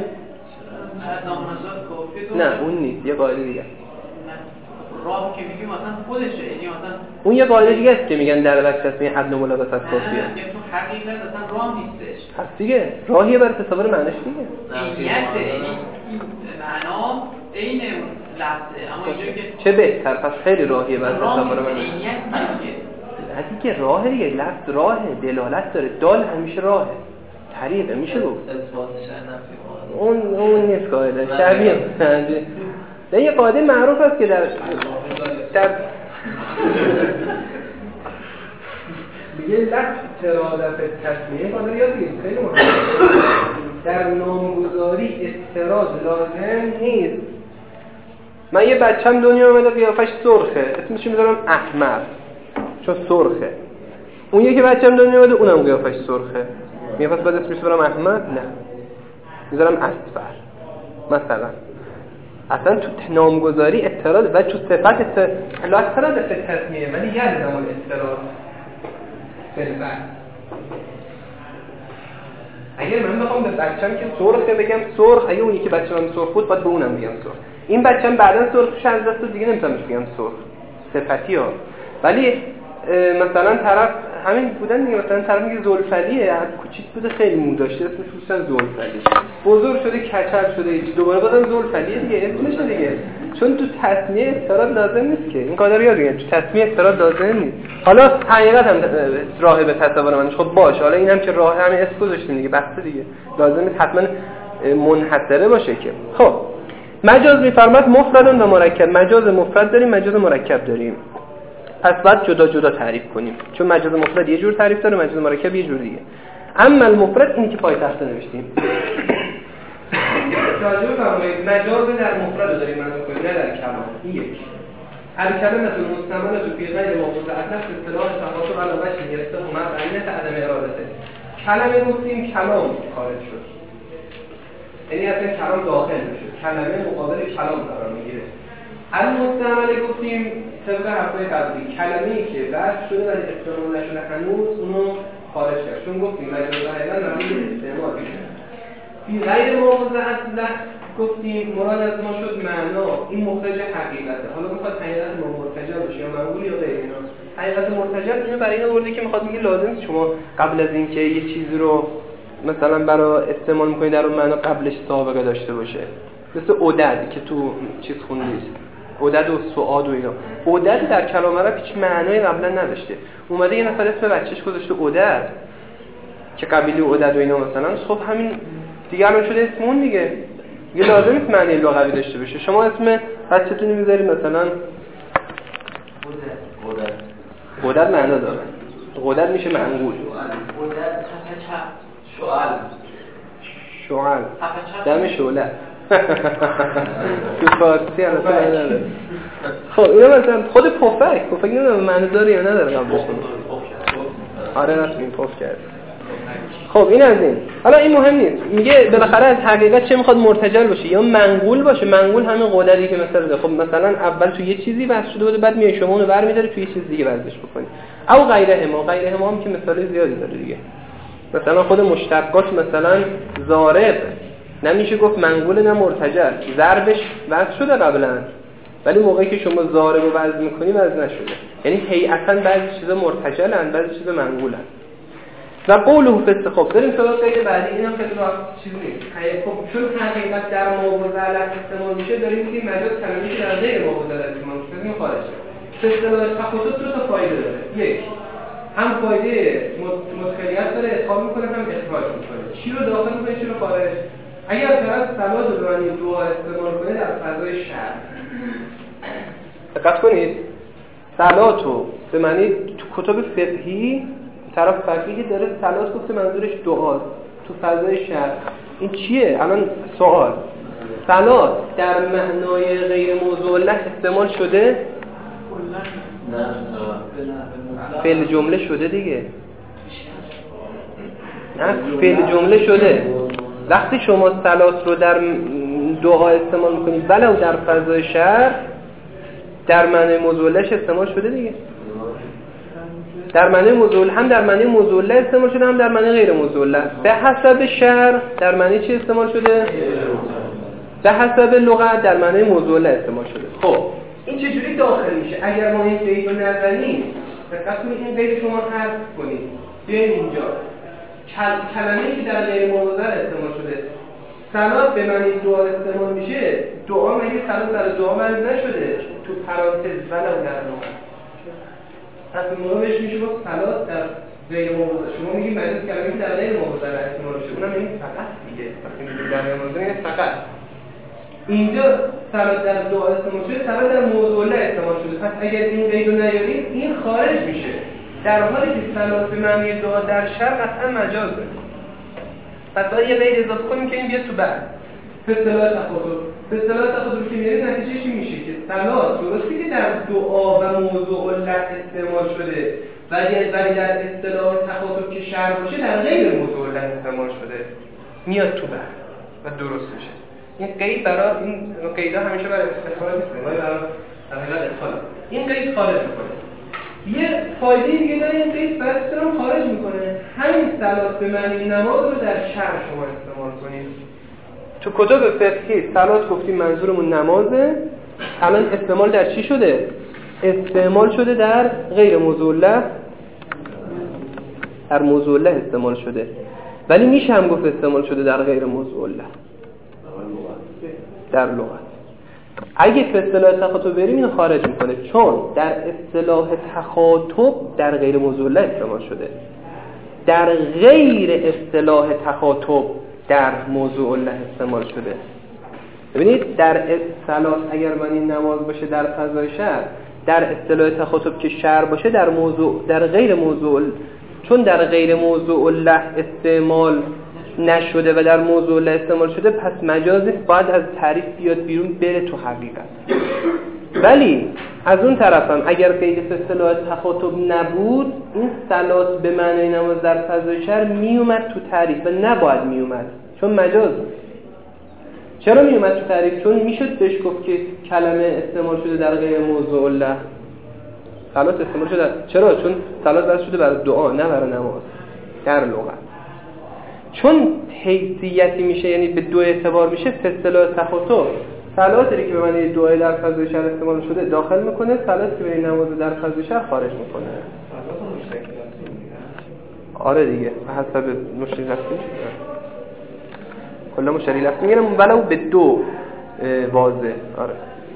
نه اون نیست، یه قاعده دیگه. راه که میگیم مثلا خودشه، یعنی مثلا اون یه قاعده دیگه است که میگن در وقت تصمیه حد ملابست کافیه. نه تو حقیقت اصلا راه نیستش. هست دیگه، راهیه برای تصور معناش دیگه. عینیته، یعنی معنا عین لفظه، اما اینجا که چه بهتر، پس خیلی راهیه برای تصور معناش. عینیت دیگه راه دیگه، لفظ راه دلالت داره، دال همیشه راهه، طریقه میشه گفت. اون نیست قاعده شبیه. نه یه قاعده معروف است که در میگه لفظ ترادف تسمیه قاعده یاد بگیرید، خیلی مهمه. در نامگذاری اعتراض لازم نیست. من یه بچه‌م دنیا اومده قیافش سرخه، اسمش میذارم احمر چون سرخه. اون یکی بچه‌م دنیا اومده اونم قیافش سرخه، میگه پس بعد اسمش میذارم احمد؟ نه، میذارم اصفر مثلا. اصلا تو نامگذاری اعتراض و تو صفت اعتراض به تسمیه، ولی یه زمان اعتراض صفت. اگر من بخوام به بچه‌م که سرخه بگم سرخ، اگه اون یکی بچه‌م سرخ بود باید به اونم بگم سرخ. این بچه‌م بعداً سرخش از دست دیگه نمیتونم بگم سرخ، صفتی ها. ولی مثلا طرف همین بودن دیگه، مثلا طرف میگه زلفلیه، از کوچیک بوده خیلی مو داشته، اسمش روشن زلفلی، بزرگ شده کچل شده، دوباره بازم زلفلیه دیگه، اسمشه دیگه. چون تو تسمیه اعتراض لازم نیست که، این قاعده رو یاد بگیرید، تو تسمیه اعتراض لازم نیست. حالا حقیقت هم راه به تصور منش، خب باشه، حالا اینم که راه همین اسم گذاشتیم دیگه، بحث دیگه لازم نیست حتما منحصره باشه که. خب مجاز میفرماد مفرد و مرکب. مجاز مفرد داریم، مجاز مرکب داریم، پس باید جدا جدا تعریف کنیم، چون مجاز مفرد یه جور تعریف داره، مجاز مرکب یه جور دیگه. اما المفرد اینی که پای تخت نوشتیم. توجه فرمایید، مجاز در مفرد داریم معنا کنیم، نه در کلام. این یک. الکلمه المستعمله فی غیر موضوع اصلا اصطلاح تخاطب علاوه گرفته و معنیت عدم ارادته. کلمه گفتیم کلام خارج شد، یعنی اصلا کلام داخل میشه، کلمه مقابل کلام قرار میگیره. المستعمله گفتیم طبق حرفای قبلی، کلمه‌ای که بعد شده ولی استعمال نشده هنوز، اونو خارج کرد. چون گفتیم مجاز حیوان معنی استعمال میشه. این غیر موضوع اصلا گفتیم مراد از ما شد معنا، این مخرج حقیقته. حالا میخواد حقیقت ما مرتجع باشه یا منقول یا غیر اینا. حقیقت مرتجع اینو برای این آورده که میخواد میگه لازم نیست شما قبل از اینکه یه چیزی رو مثلا برای استعمال میکنید در اون معنا قبلش سابقه داشته باشه. مثل عدد که تو چیز خوندید، عدد و سعاد و اینا. عدد در کلام عرب هیچ معنایی قبلا نداشته. اومده یه نفر اسم بچه‌ش گذاشته عدد که قبیله عدد و اینا مثلا، خب همین دیگه الان شده اسم اون دیگه. یه لازم نیست معنی لغوی داشته باشه. شما اسم بچه‌تون میذارید مثلا عدد معنا داره. عدد میشه منقول. عدد شعل دم شعله تو فارسی البته نداره. خب اینا مثلا خود پفک نمیدونم معنی داره یا نداره قبلش. آره رسمی پف کرد. خب این از این. حالا این مهم نیست. میگه بالاخره از حقیقت چه میخواد مرتجل باشه یا منقول باشه. منقول همین قدری که مثلا خب مثلا اول تو یه چیزی بحث شده بوده، بعد میای شما اونو برمی‌داری تو یه چیز دیگه وضعش بکنی. او غیره هم که مثال زیادی داره دیگه. مثلا خود مشتقات مثلا ضارب نمیشه گفت منقول نه مرتجل. ضربش وضع شده قبلا ولی موقعی که شما ضارب رو وضع می‌کنی وضع نشده. یعنی هیئتاً بعضی چیزا مرتجلن بعضی چیزا منقولن. و قوله فست. خب بریم سراغ قید بعدی. اینا خیلی راحت چیز نیست. خب چون حقیقت در موضع علت استعمال میشه داریم که مجاز کلمه‌ای که در غیر موضع علت استعمال میشه این خارجه. اصطلاح تخصص دو تا فایده داره. یک، هم فایده مدخلیت داره، ادخال میکنه، هم اخراج میکنه. چی رو داخل میکنه چی رو خارج؟ اگر طرف صلات رو به معنی دعا استعمال کنه در فضای شرع، دقت کنید، صلات رو به معنی تو کتب فقهی طرف فقیهی داره صلات گفته منظورش دعاست تو فضای شرع. این چیه؟ الان سوال، صلات در معنای غیر موضوع له استعمال شده؟ فعل جمله شده دیگه. نه فعل جمله شده. وقتی شما صلات رو در دعا استعمال میکنید ولو در فضای شرع در معنای موضوع لهش استعمال شده دیگه. در معنی موضوع هم در معنی موضوع له استعمال شده هم در معنی غیر موضوع له. به حسب شرع در معنی چی استعمال شده؟ به حسب لغت در معنی موضوع له استعمال شده. خب این چجوری داخل میشه؟ اگر ما این قید رو نزنیم دقت کنید این قید شما حذف کنید بیاین اینجا کلمه‌ای که در غیر موضوع استعمال شده صلات به معنی دعا استعمال میشه. دعا مگه صلات در دعا معنی نشده تو پرانتز ولو در لغت پس مهمش میشه با صلات در غیر موضوع. شما میگید معنی کلمه‌ای که در غیر موضوع استعمال شده اونم یعنی فقط دیگه. وقتی میگید در غیر موضوع یعنی فقط. اینجا صلات در دعا استعمال شده، صلات در موضوع له استعمال شده. پس اگر این قید رو نیاریم این خارج میشه. در حالی که صلات به معنی دعا در شرع قطعا مجازه. پس باید یه قید اضافه کنیم که این بیاد تو بعد. به اصطلاح تخاطب که میارید نتیجه چی میشه؟ که صلات درستی که در دعا و موضوع له استعمال شده ولی در اصطلاح تخاطب که شرع باشه در غیر موضوع له استعمال شده میاد تو بعد و درست میشه. این قید برای این قیدا همیشه برای استخراج نیست، برای در حقیقت ادخال. این قید خارج میکنه. یه فایده دیگه داره این قید برای استفاده خارج میکنه. همین صلات به معنی نماز رو در شرع شما استعمال کنید. تو کتب فقهی صلات گفتیم منظورمون نمازه. الان استعمال در چی شده؟ استعمال شده در غیر موضوع له، در موضوع له استعمال شده. ولی میشه هم گفت استعمال شده در غیر موضوع له. در لغت اگه به اصطلاح تخاطب بریم اینو خارج میکنه، چون در اصطلاح تخاطب در غیر موضوع له استعمال شده، در غیر اصطلاح تخاطب در موضوع له استعمال شده. ببینید در اصطلاح اگر معنی نماز باشه در فضای شرع، در اصطلاح تخاطب که شرع باشه در موضوع در غیر موضوع، چون در غیر موضوع له استعمال نشده و در موضوع له استعمال شده پس مجاز نیست، باید از تعریف بیاد بیرون بره تو حقیقت. ولی از اون طرف هم اگر قید اصطلاح تخاطب نبود این صلات به معنای نماز در فضای شرع میومد تو تعریف و نباید میومد چون مجاز. چرا میومد تو تعریف؟ چون میشد بهش گفت که کلمه استعمال شده در غیر موضوع له. صلات استعمال شده چرا؟ چون صلات بس شده برای دعا نه برای نماز در لغت. چون حیثیتی میشه، یعنی به دو اعتبار میشه، به اصطلاح تخاطب صلاتی که به معنی دعای در فضای شهر استعمال شده داخل میکنه، صلاتی که به معنی نماز در فضای شهر خارج میکنه. آره دیگه به حسب مشتری لفظی کلا مشتری لفظی میگن ولو به دو واضح. آره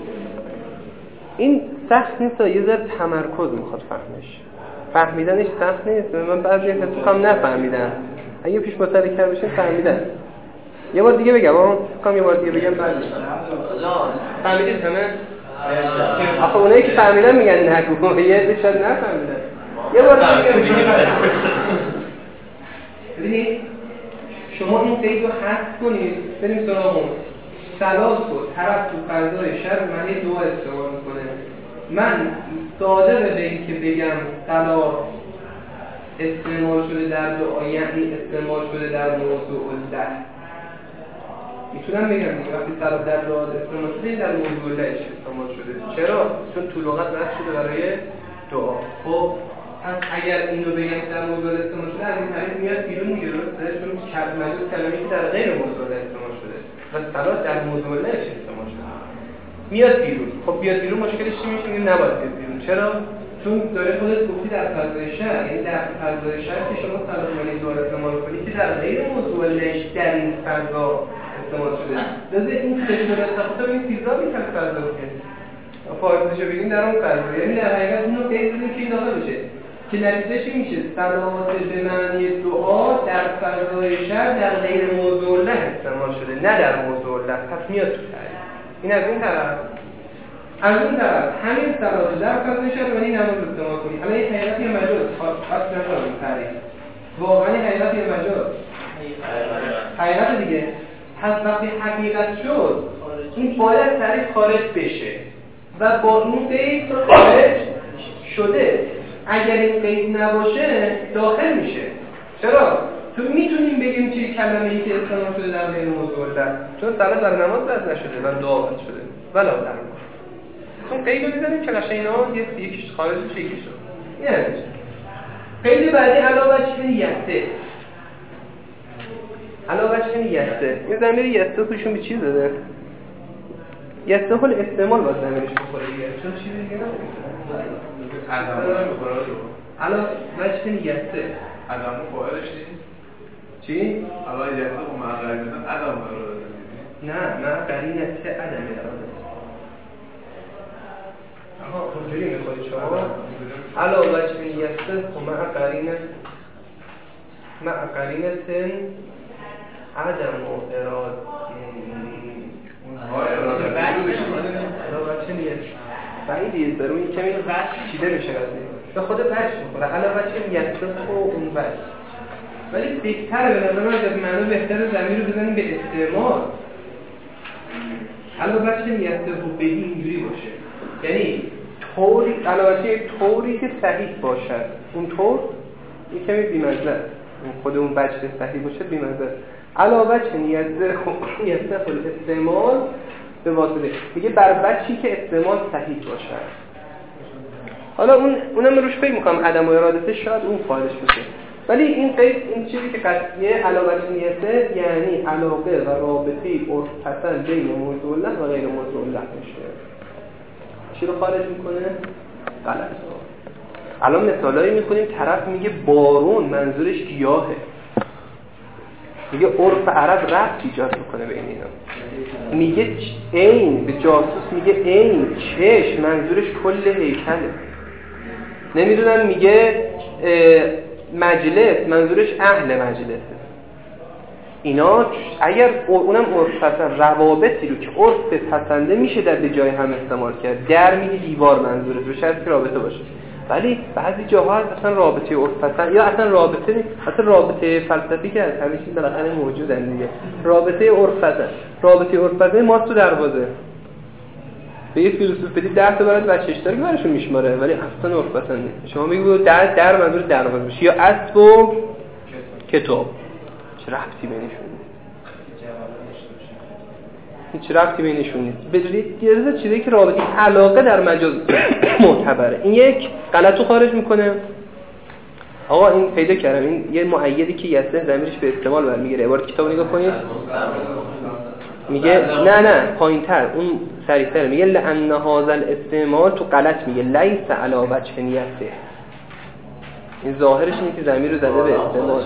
این سخت نیست، یه ذره تمرکز میخواد فهمیدنش سخت نیست. من بعضی حس میکنم نفهمیدن، اگه پیش متذکر بشین فهمیدن. یه بار دیگه بگم یه بار دیگه بگم بعد فهمیدید همه؟ آخه اونایی که فهمیدن میگن نگو، یه عده شاید نفهمیدن. یه بار دیگه بگم. ببینید شما این قید رو حذف کنید، بریم سراغ اون صلات رو طرف تو فضای شهر معنی دعا استعمال میکنه. من صادقه به این که بگم صلات استعمال شده در دعا یعنی استعمال شده در موضوع الله. میتونم بگم دیگه وقتی صلات در دعا استعمال شده در موضوع الله استعمال شده. چرا؟ چون تو لغت نصب شده برای دعا. خب پس اگر اینو بگم در موضوع استعمال شده، از این تعریف میاد بیرون میگه درسته، چون کلمه‌ای که در غیر موضوع استعمال شده و صلات در موضوع الله استعمال شده میاد بیرون. خب بیاد بیرون مشکلش چی میشه؟ میگه نباید بیاد بیرون. چرا؟ چون داره خودت گفتی در فضای شهر، یعنی در فضای شهر که شما صلات معنی دعا استعمال کنی که در غیر موضوع الله در این فضا استعمال شده. لذا این تشکیل تخاطب این فضا میتونه فضا که فارسیشو بگیم در اون فضا، یعنی در حقیقت اینو قید بدیم که این داخل بشه که نتیجهش میشه صلات به معنی دعا در فضای شهر در غیر موضوع الله استعمال شده، نه در موضوع الله. پس میاد تو تعریف. این از این طرف. از اون طرف همین صلات در فضای شهر معنی نماز استعمال کنی. حالا این حقیقتی مجاز اصلا نمیشه تعریف. واقعا حقیقتی مجاز. حقیقت دیگه. پس وقتی حقیقت شد این باید تعریف خارج بشه و با اون قید خارج شده. اگر این قید نباشه داخل میشه. چرا؟ تو میتونیم بگیم چه کلمه‌ای که استعمال شده در غیر موضوع الله، چون صلات در نماز وضع نشده و دعا وضع شده ولی در چون قید رو می‌ذاریم که قشنگ اینا یکیش خارج میشه یکیش رو. یعنی قید بعدی علاوه چه نیته. علاوه چه نیته. این ضمیر یسته توشون به چی داده؟ یسته حال استعمال باید ضمیرش بخوره دیگه. چون چیزی دیگه نمی‌خوره. علاوه چه نیته. عدم فاعلش نیست؟ چی؟ علاوه یسته و معقل میدن عدم قرار نه قرینت عدم اراده. آها اونجوری میخوایی شما علاوه چه نیته و مع قرینت عدم و اراده. علاوه چه نیته بعیدی در اون کمی چیده میشه به خود بچ میخوره. علاوه چه نیته و اون بچ ولی بهتره به نظر من از معنی بهتره ضمیر رو بزنیم به استعمال. علاوه چه نیته و به اینجوری باشه، یعنی طوری علاوه یک طوری که صحیح باشد. اون طور یک کمی بی‌مزه است، خود اون بچه صحیح باشه بی‌مزه است. علاوه چه نیته خود استعمال به واسطه میگه بر بچی که استعمال صحیح باشد. حالا اونم روش فکر میکنم عدم و ارادتش شاید اون فایدش بشه، ولی این قید این چیزی که قطعیه علاوه نیته یعنی علاقه و رابطه عرف پسند بین موضوع الله و غیر موضوع الله میشه. چی رو خارج میکنه؟ غلط. الان مثالایی میخونیم طرف میگه بارون منظورش گیاهه، میگه عرف عرب ربط ایجاد میکنه بین اینا. میگه عین به جاسوس میگه عین چشم منظورش کل هیکله. نمیدونم میگه مجلس منظورش اهل مجلسه. اینا اگر اونم عرف پسند روابطی رو که عرف پسنده میشه در جای هم استعمال کرد. در میگه دیوار منظورش به شرطی که رابطه باشه، ولی بعضی جاها اصلا رابطه عرف پسند یا اصلا رابطه فلسفی که از همه چیز بالاخره موجودن دیگه. رابطه عرف پسند ما تو دروازه به یه فیلسوف بدید 10 تا برات بچه‌ش داره که براشون میشماره، ولی اصلا عرف پسند نیست. شما میگی در منظور دروازه میشه یا اسب و کتاب، چه ربطی بینشون نیست. هیچ ربطی بینشون نیست. بدونید یه چیزی که رابطه علاقه در مجاز معتبره. این یک غلطو خارج میکنه. آقا این پیدا کردم، این یه مؤیدی که یسه ضمیرش به استعمال برمیگره. عبارت کتاب نگاه کنید، میگه نه پایین‌تر، اون سریع‌تر میگه لأن هذا الاستعمال تو غلط میگه لیس علی وجه نیته. این ظاهرش اینه که ضمیر رو زده به استعمال،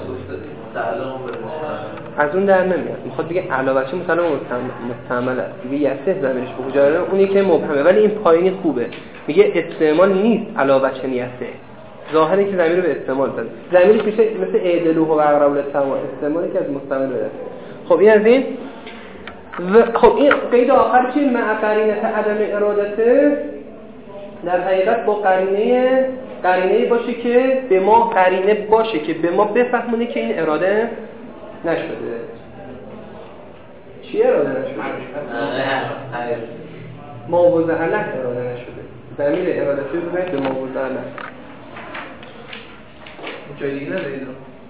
از اون در نمیاد. میخواد بگه علی وجه مستعمل است، میگه یسه ضمیرش به کجا داره، اونی که مبهمه. ولی این پایینی خوبه، میگه استعمال نیست علی وجه نیته، ظاهری که ضمیر رو به استعمال زده. ضمیرش میشه مثل اعدلوه و اقرب للسواء، استعمالی که از مستعمل به. خب این از این. خب این قید آخر چیه؟ مع قرینه عدم ارادته، در حقیقت با قرینه باشه که به ما قرینه باشه که به ما بفهمونه که این اراده نشده. چی اراده نشده؟ ما وضع الله اراده نشده. ضمیر ارادتی رو ببینید به ما وضع الله. جای دیگه ندارید؟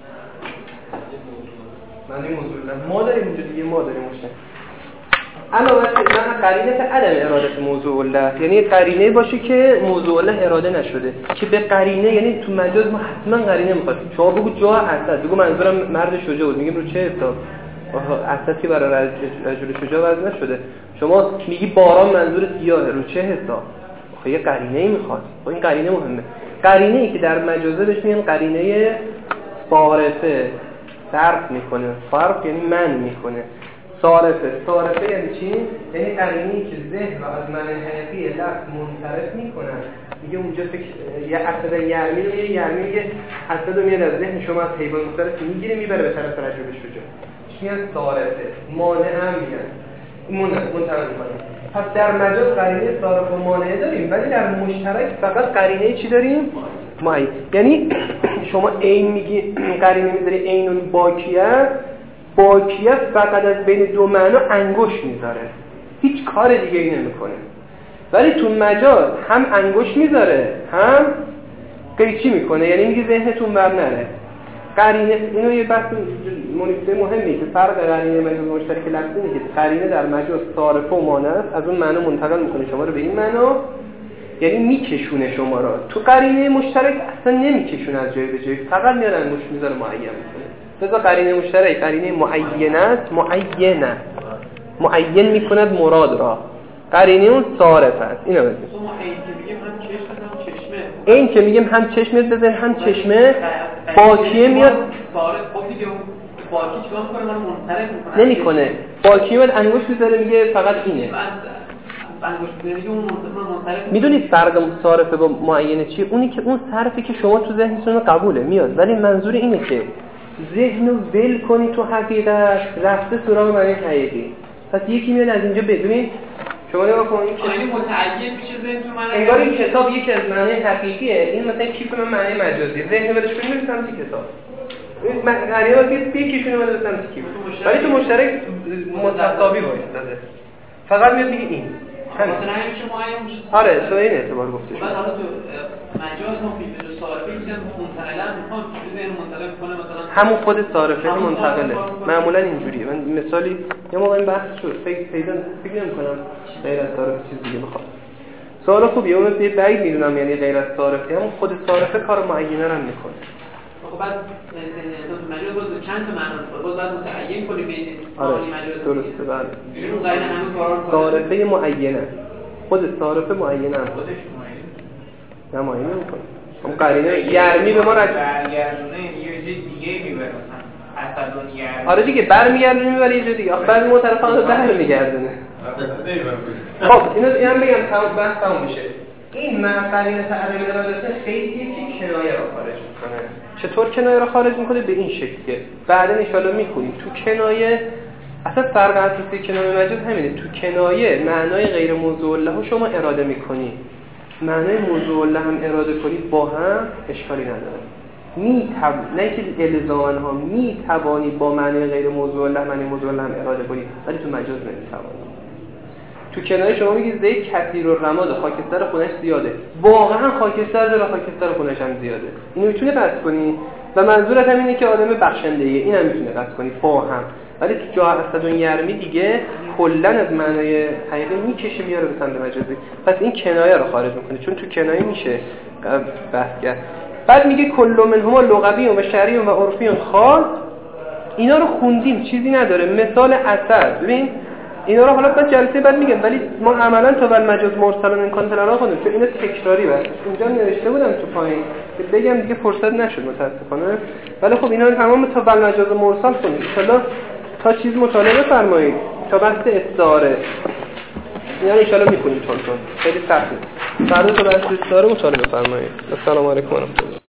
معنی موضوع ما داریم اونجا دیگه، ما داریم باشه. علاوه بر قرینه عدم اراده موضوع الله، یعنی قرینه باشه که موضوع الله اراده نشده. که به قرینه یعنی تو مجاز ما حتما قرینه میخواد. شما بگو جا اسد، بگو منظورم مرد شجاع بود، میگیم رو چه حساب؟ اسد که برای رجل شجاع وضع نشده. شما میگی باران منظور سیاهه، رو چه حساب؟ خب یه قرینه میخواد. خب این قرینه مهمه. قرینه ای که در مجازه بهش میگن قرینه صارفه، صرف میکنه. صرف یعنی من میکنه. صارفه یعنی چی؟ یعنی قرینه‌ای که ذهن را از معنی حقیقی لفظ منصرف میکنن. میگه اونجا یه اسد یرمی رو میگه اسد رو میاد از ذهن شما از حیوان مختلف میگیره میبره به طرف رجل شجاع. چی میگن؟ صارفه. مانع هم میگن منتقل میکنه. پس در مجاز قرینه صارف و مانع داریم، ولی در مشترک فقط قرینه چی داریم؟ معین. یعنی شما عین میگی، قرینه میذاری عین باکیه فقط از بین دو معنا انگشت میذاره، هیچ کار دیگه ای نمیکنه. ولی تو مجاز هم انگشت میذاره هم قیچی میکنه، یعنی میگه ذهنتون بر نره. قرینه اینو یه بحث مهمی که فرق قرینه مجاز مشترک لفظی اینه که قرینه در مجاز صارف و مانع است، از اون معنا منتقل میکنه شما رو به این معنا، یعنی میکشونه شما رو. تو قرینه مشترک اصلا نمیکشونه از جای به جای، فقط میاد انگشت میذاره معین میکنه. لذا قرینه مشترک قرینه معینه است، معین میکند مراد را. قرینه اون صارف است. اینو بگید. این که میگیم هم چشم بزن هم چشمه، باکیه میاد صارف. خب دیگه باکی چیکار میکنه؟ من منصرف میکنه. نمیکنه. باکیه میاد انگشت میذاره میگه فقط اینه. میدونید فرق صارف با معینه چیه؟ اونی که اون صرفی که شما تو ذهنتون قبوله میاد، ولی منظور اینه که ذهنو ول کنی تو حقیقت، رفته سراغ معنی حقیقی. پس یکی میاد از اینجا بدونید شما نگاه کنید که یعنی متعین میشه ذهنتون معنی. انگار این کتاب یکی از معنی حقیقیه، این مثلا کیف من معنی مجازی. ذهن ولش کنید مثلا چی کتاب. این معنی یکیشون مثلا چی کیف. ولی تو مشترک متفاوتی وایستاده. فقط میاد میگه این. مثلا همیشه معین میشه. آره تو این اعتبار گفته شد. بعد حالا تو مجاز مفید به صارفه چیزا منتقلا میخوام ذهن منتقل کنه، مثلا همون خود صارفه منتقله. معمولا اینجوریه. من مثالی یه موقع این بحث شد، فکر نمی‌کنم غیر از صارفه چیز دیگه بخوام. سوال خوبیه، اون یه بعید میدونم، یعنی غیر از صارفه همون خود صارفه کار معینه رو میکنه. خب بعد تو مجاز باز چند تا معنا داره، باز بعد متعین کنی بین معانی مجاز. درسته بله. اینو غیر همون کارا می‌کنه. صارفه معینه. خود صارفه معینه هم خودش معینه. نه معینه میکنه. اون قرینه یرمی به ما برگردونه یه چیز دیگه میبره، مثلا اسدون یرمی. آره دیگه برمیگردونه میبره یه جای دیگه. آخه بعضی معترفان رو برمیگردونه. خب اینم بگم بحث تموم میشه. این قرینه عدم ارادته خیلیه که کنایه را خارج میکنه. چطور کنایه را خارج میکنه؟ به این شکل که بعدا ان شاءالله میخونیم تو کنایه اصلا فرق اساسی کنایه مجاز همینه. تو کنایه معنای غیر موضوع الله شما اراده میکنی، معنای موضوع الله هم اراده کنی، با هم اشکالی نداره. نه که الزاماً ها میتوانی با معنی غیر موضوع الله معنی موضوع الله هم اراده کنی، ولی تو مجاز نمیتوانی. تو کنایه شما میگی زید کثیر الرماد، خاکستر خونش زیاده، واقعا خاکستر داره، خاکستر خونش هم زیاده. اینو میتونه قصد کنی و منظورت هم اینه که آدم بخشنده‌ایه، اینم میتونه قصد کنی با هم. ولی تو جا اسدون یرمی دیگه کلا از معنای حقیقی میکشه میاره به سمت مجازی. پس این کنایه رو خارج میکنه، چون تو کنایه میشه بحث کرد. بعد میگه کل منهما لغوی و شرعی و عرفی خاص. اینا رو خوندیم چیزی نداره. مثال اثر، ببین اینا رو حالا بعد جلسه بعد میگم، ولی ما عملا تو المجاز مرسل و امکان تلرا خوندیم که اینا تکراری بس. اینجا نوشته بودم تو پایین که بگم دیگه فرصت نشد متاسفانه، ولی خب اینا رو تمام تو المجاز مرسل خوندیم. ان شاء الله تا چیز مطالعه فرمایید تا بحث استعاره اینا ان شاء الله میخونیم چون خیلی سخته. فردا تا بحث استعاره مطالعه فرمایید. السلام علیکم و رحمت الله.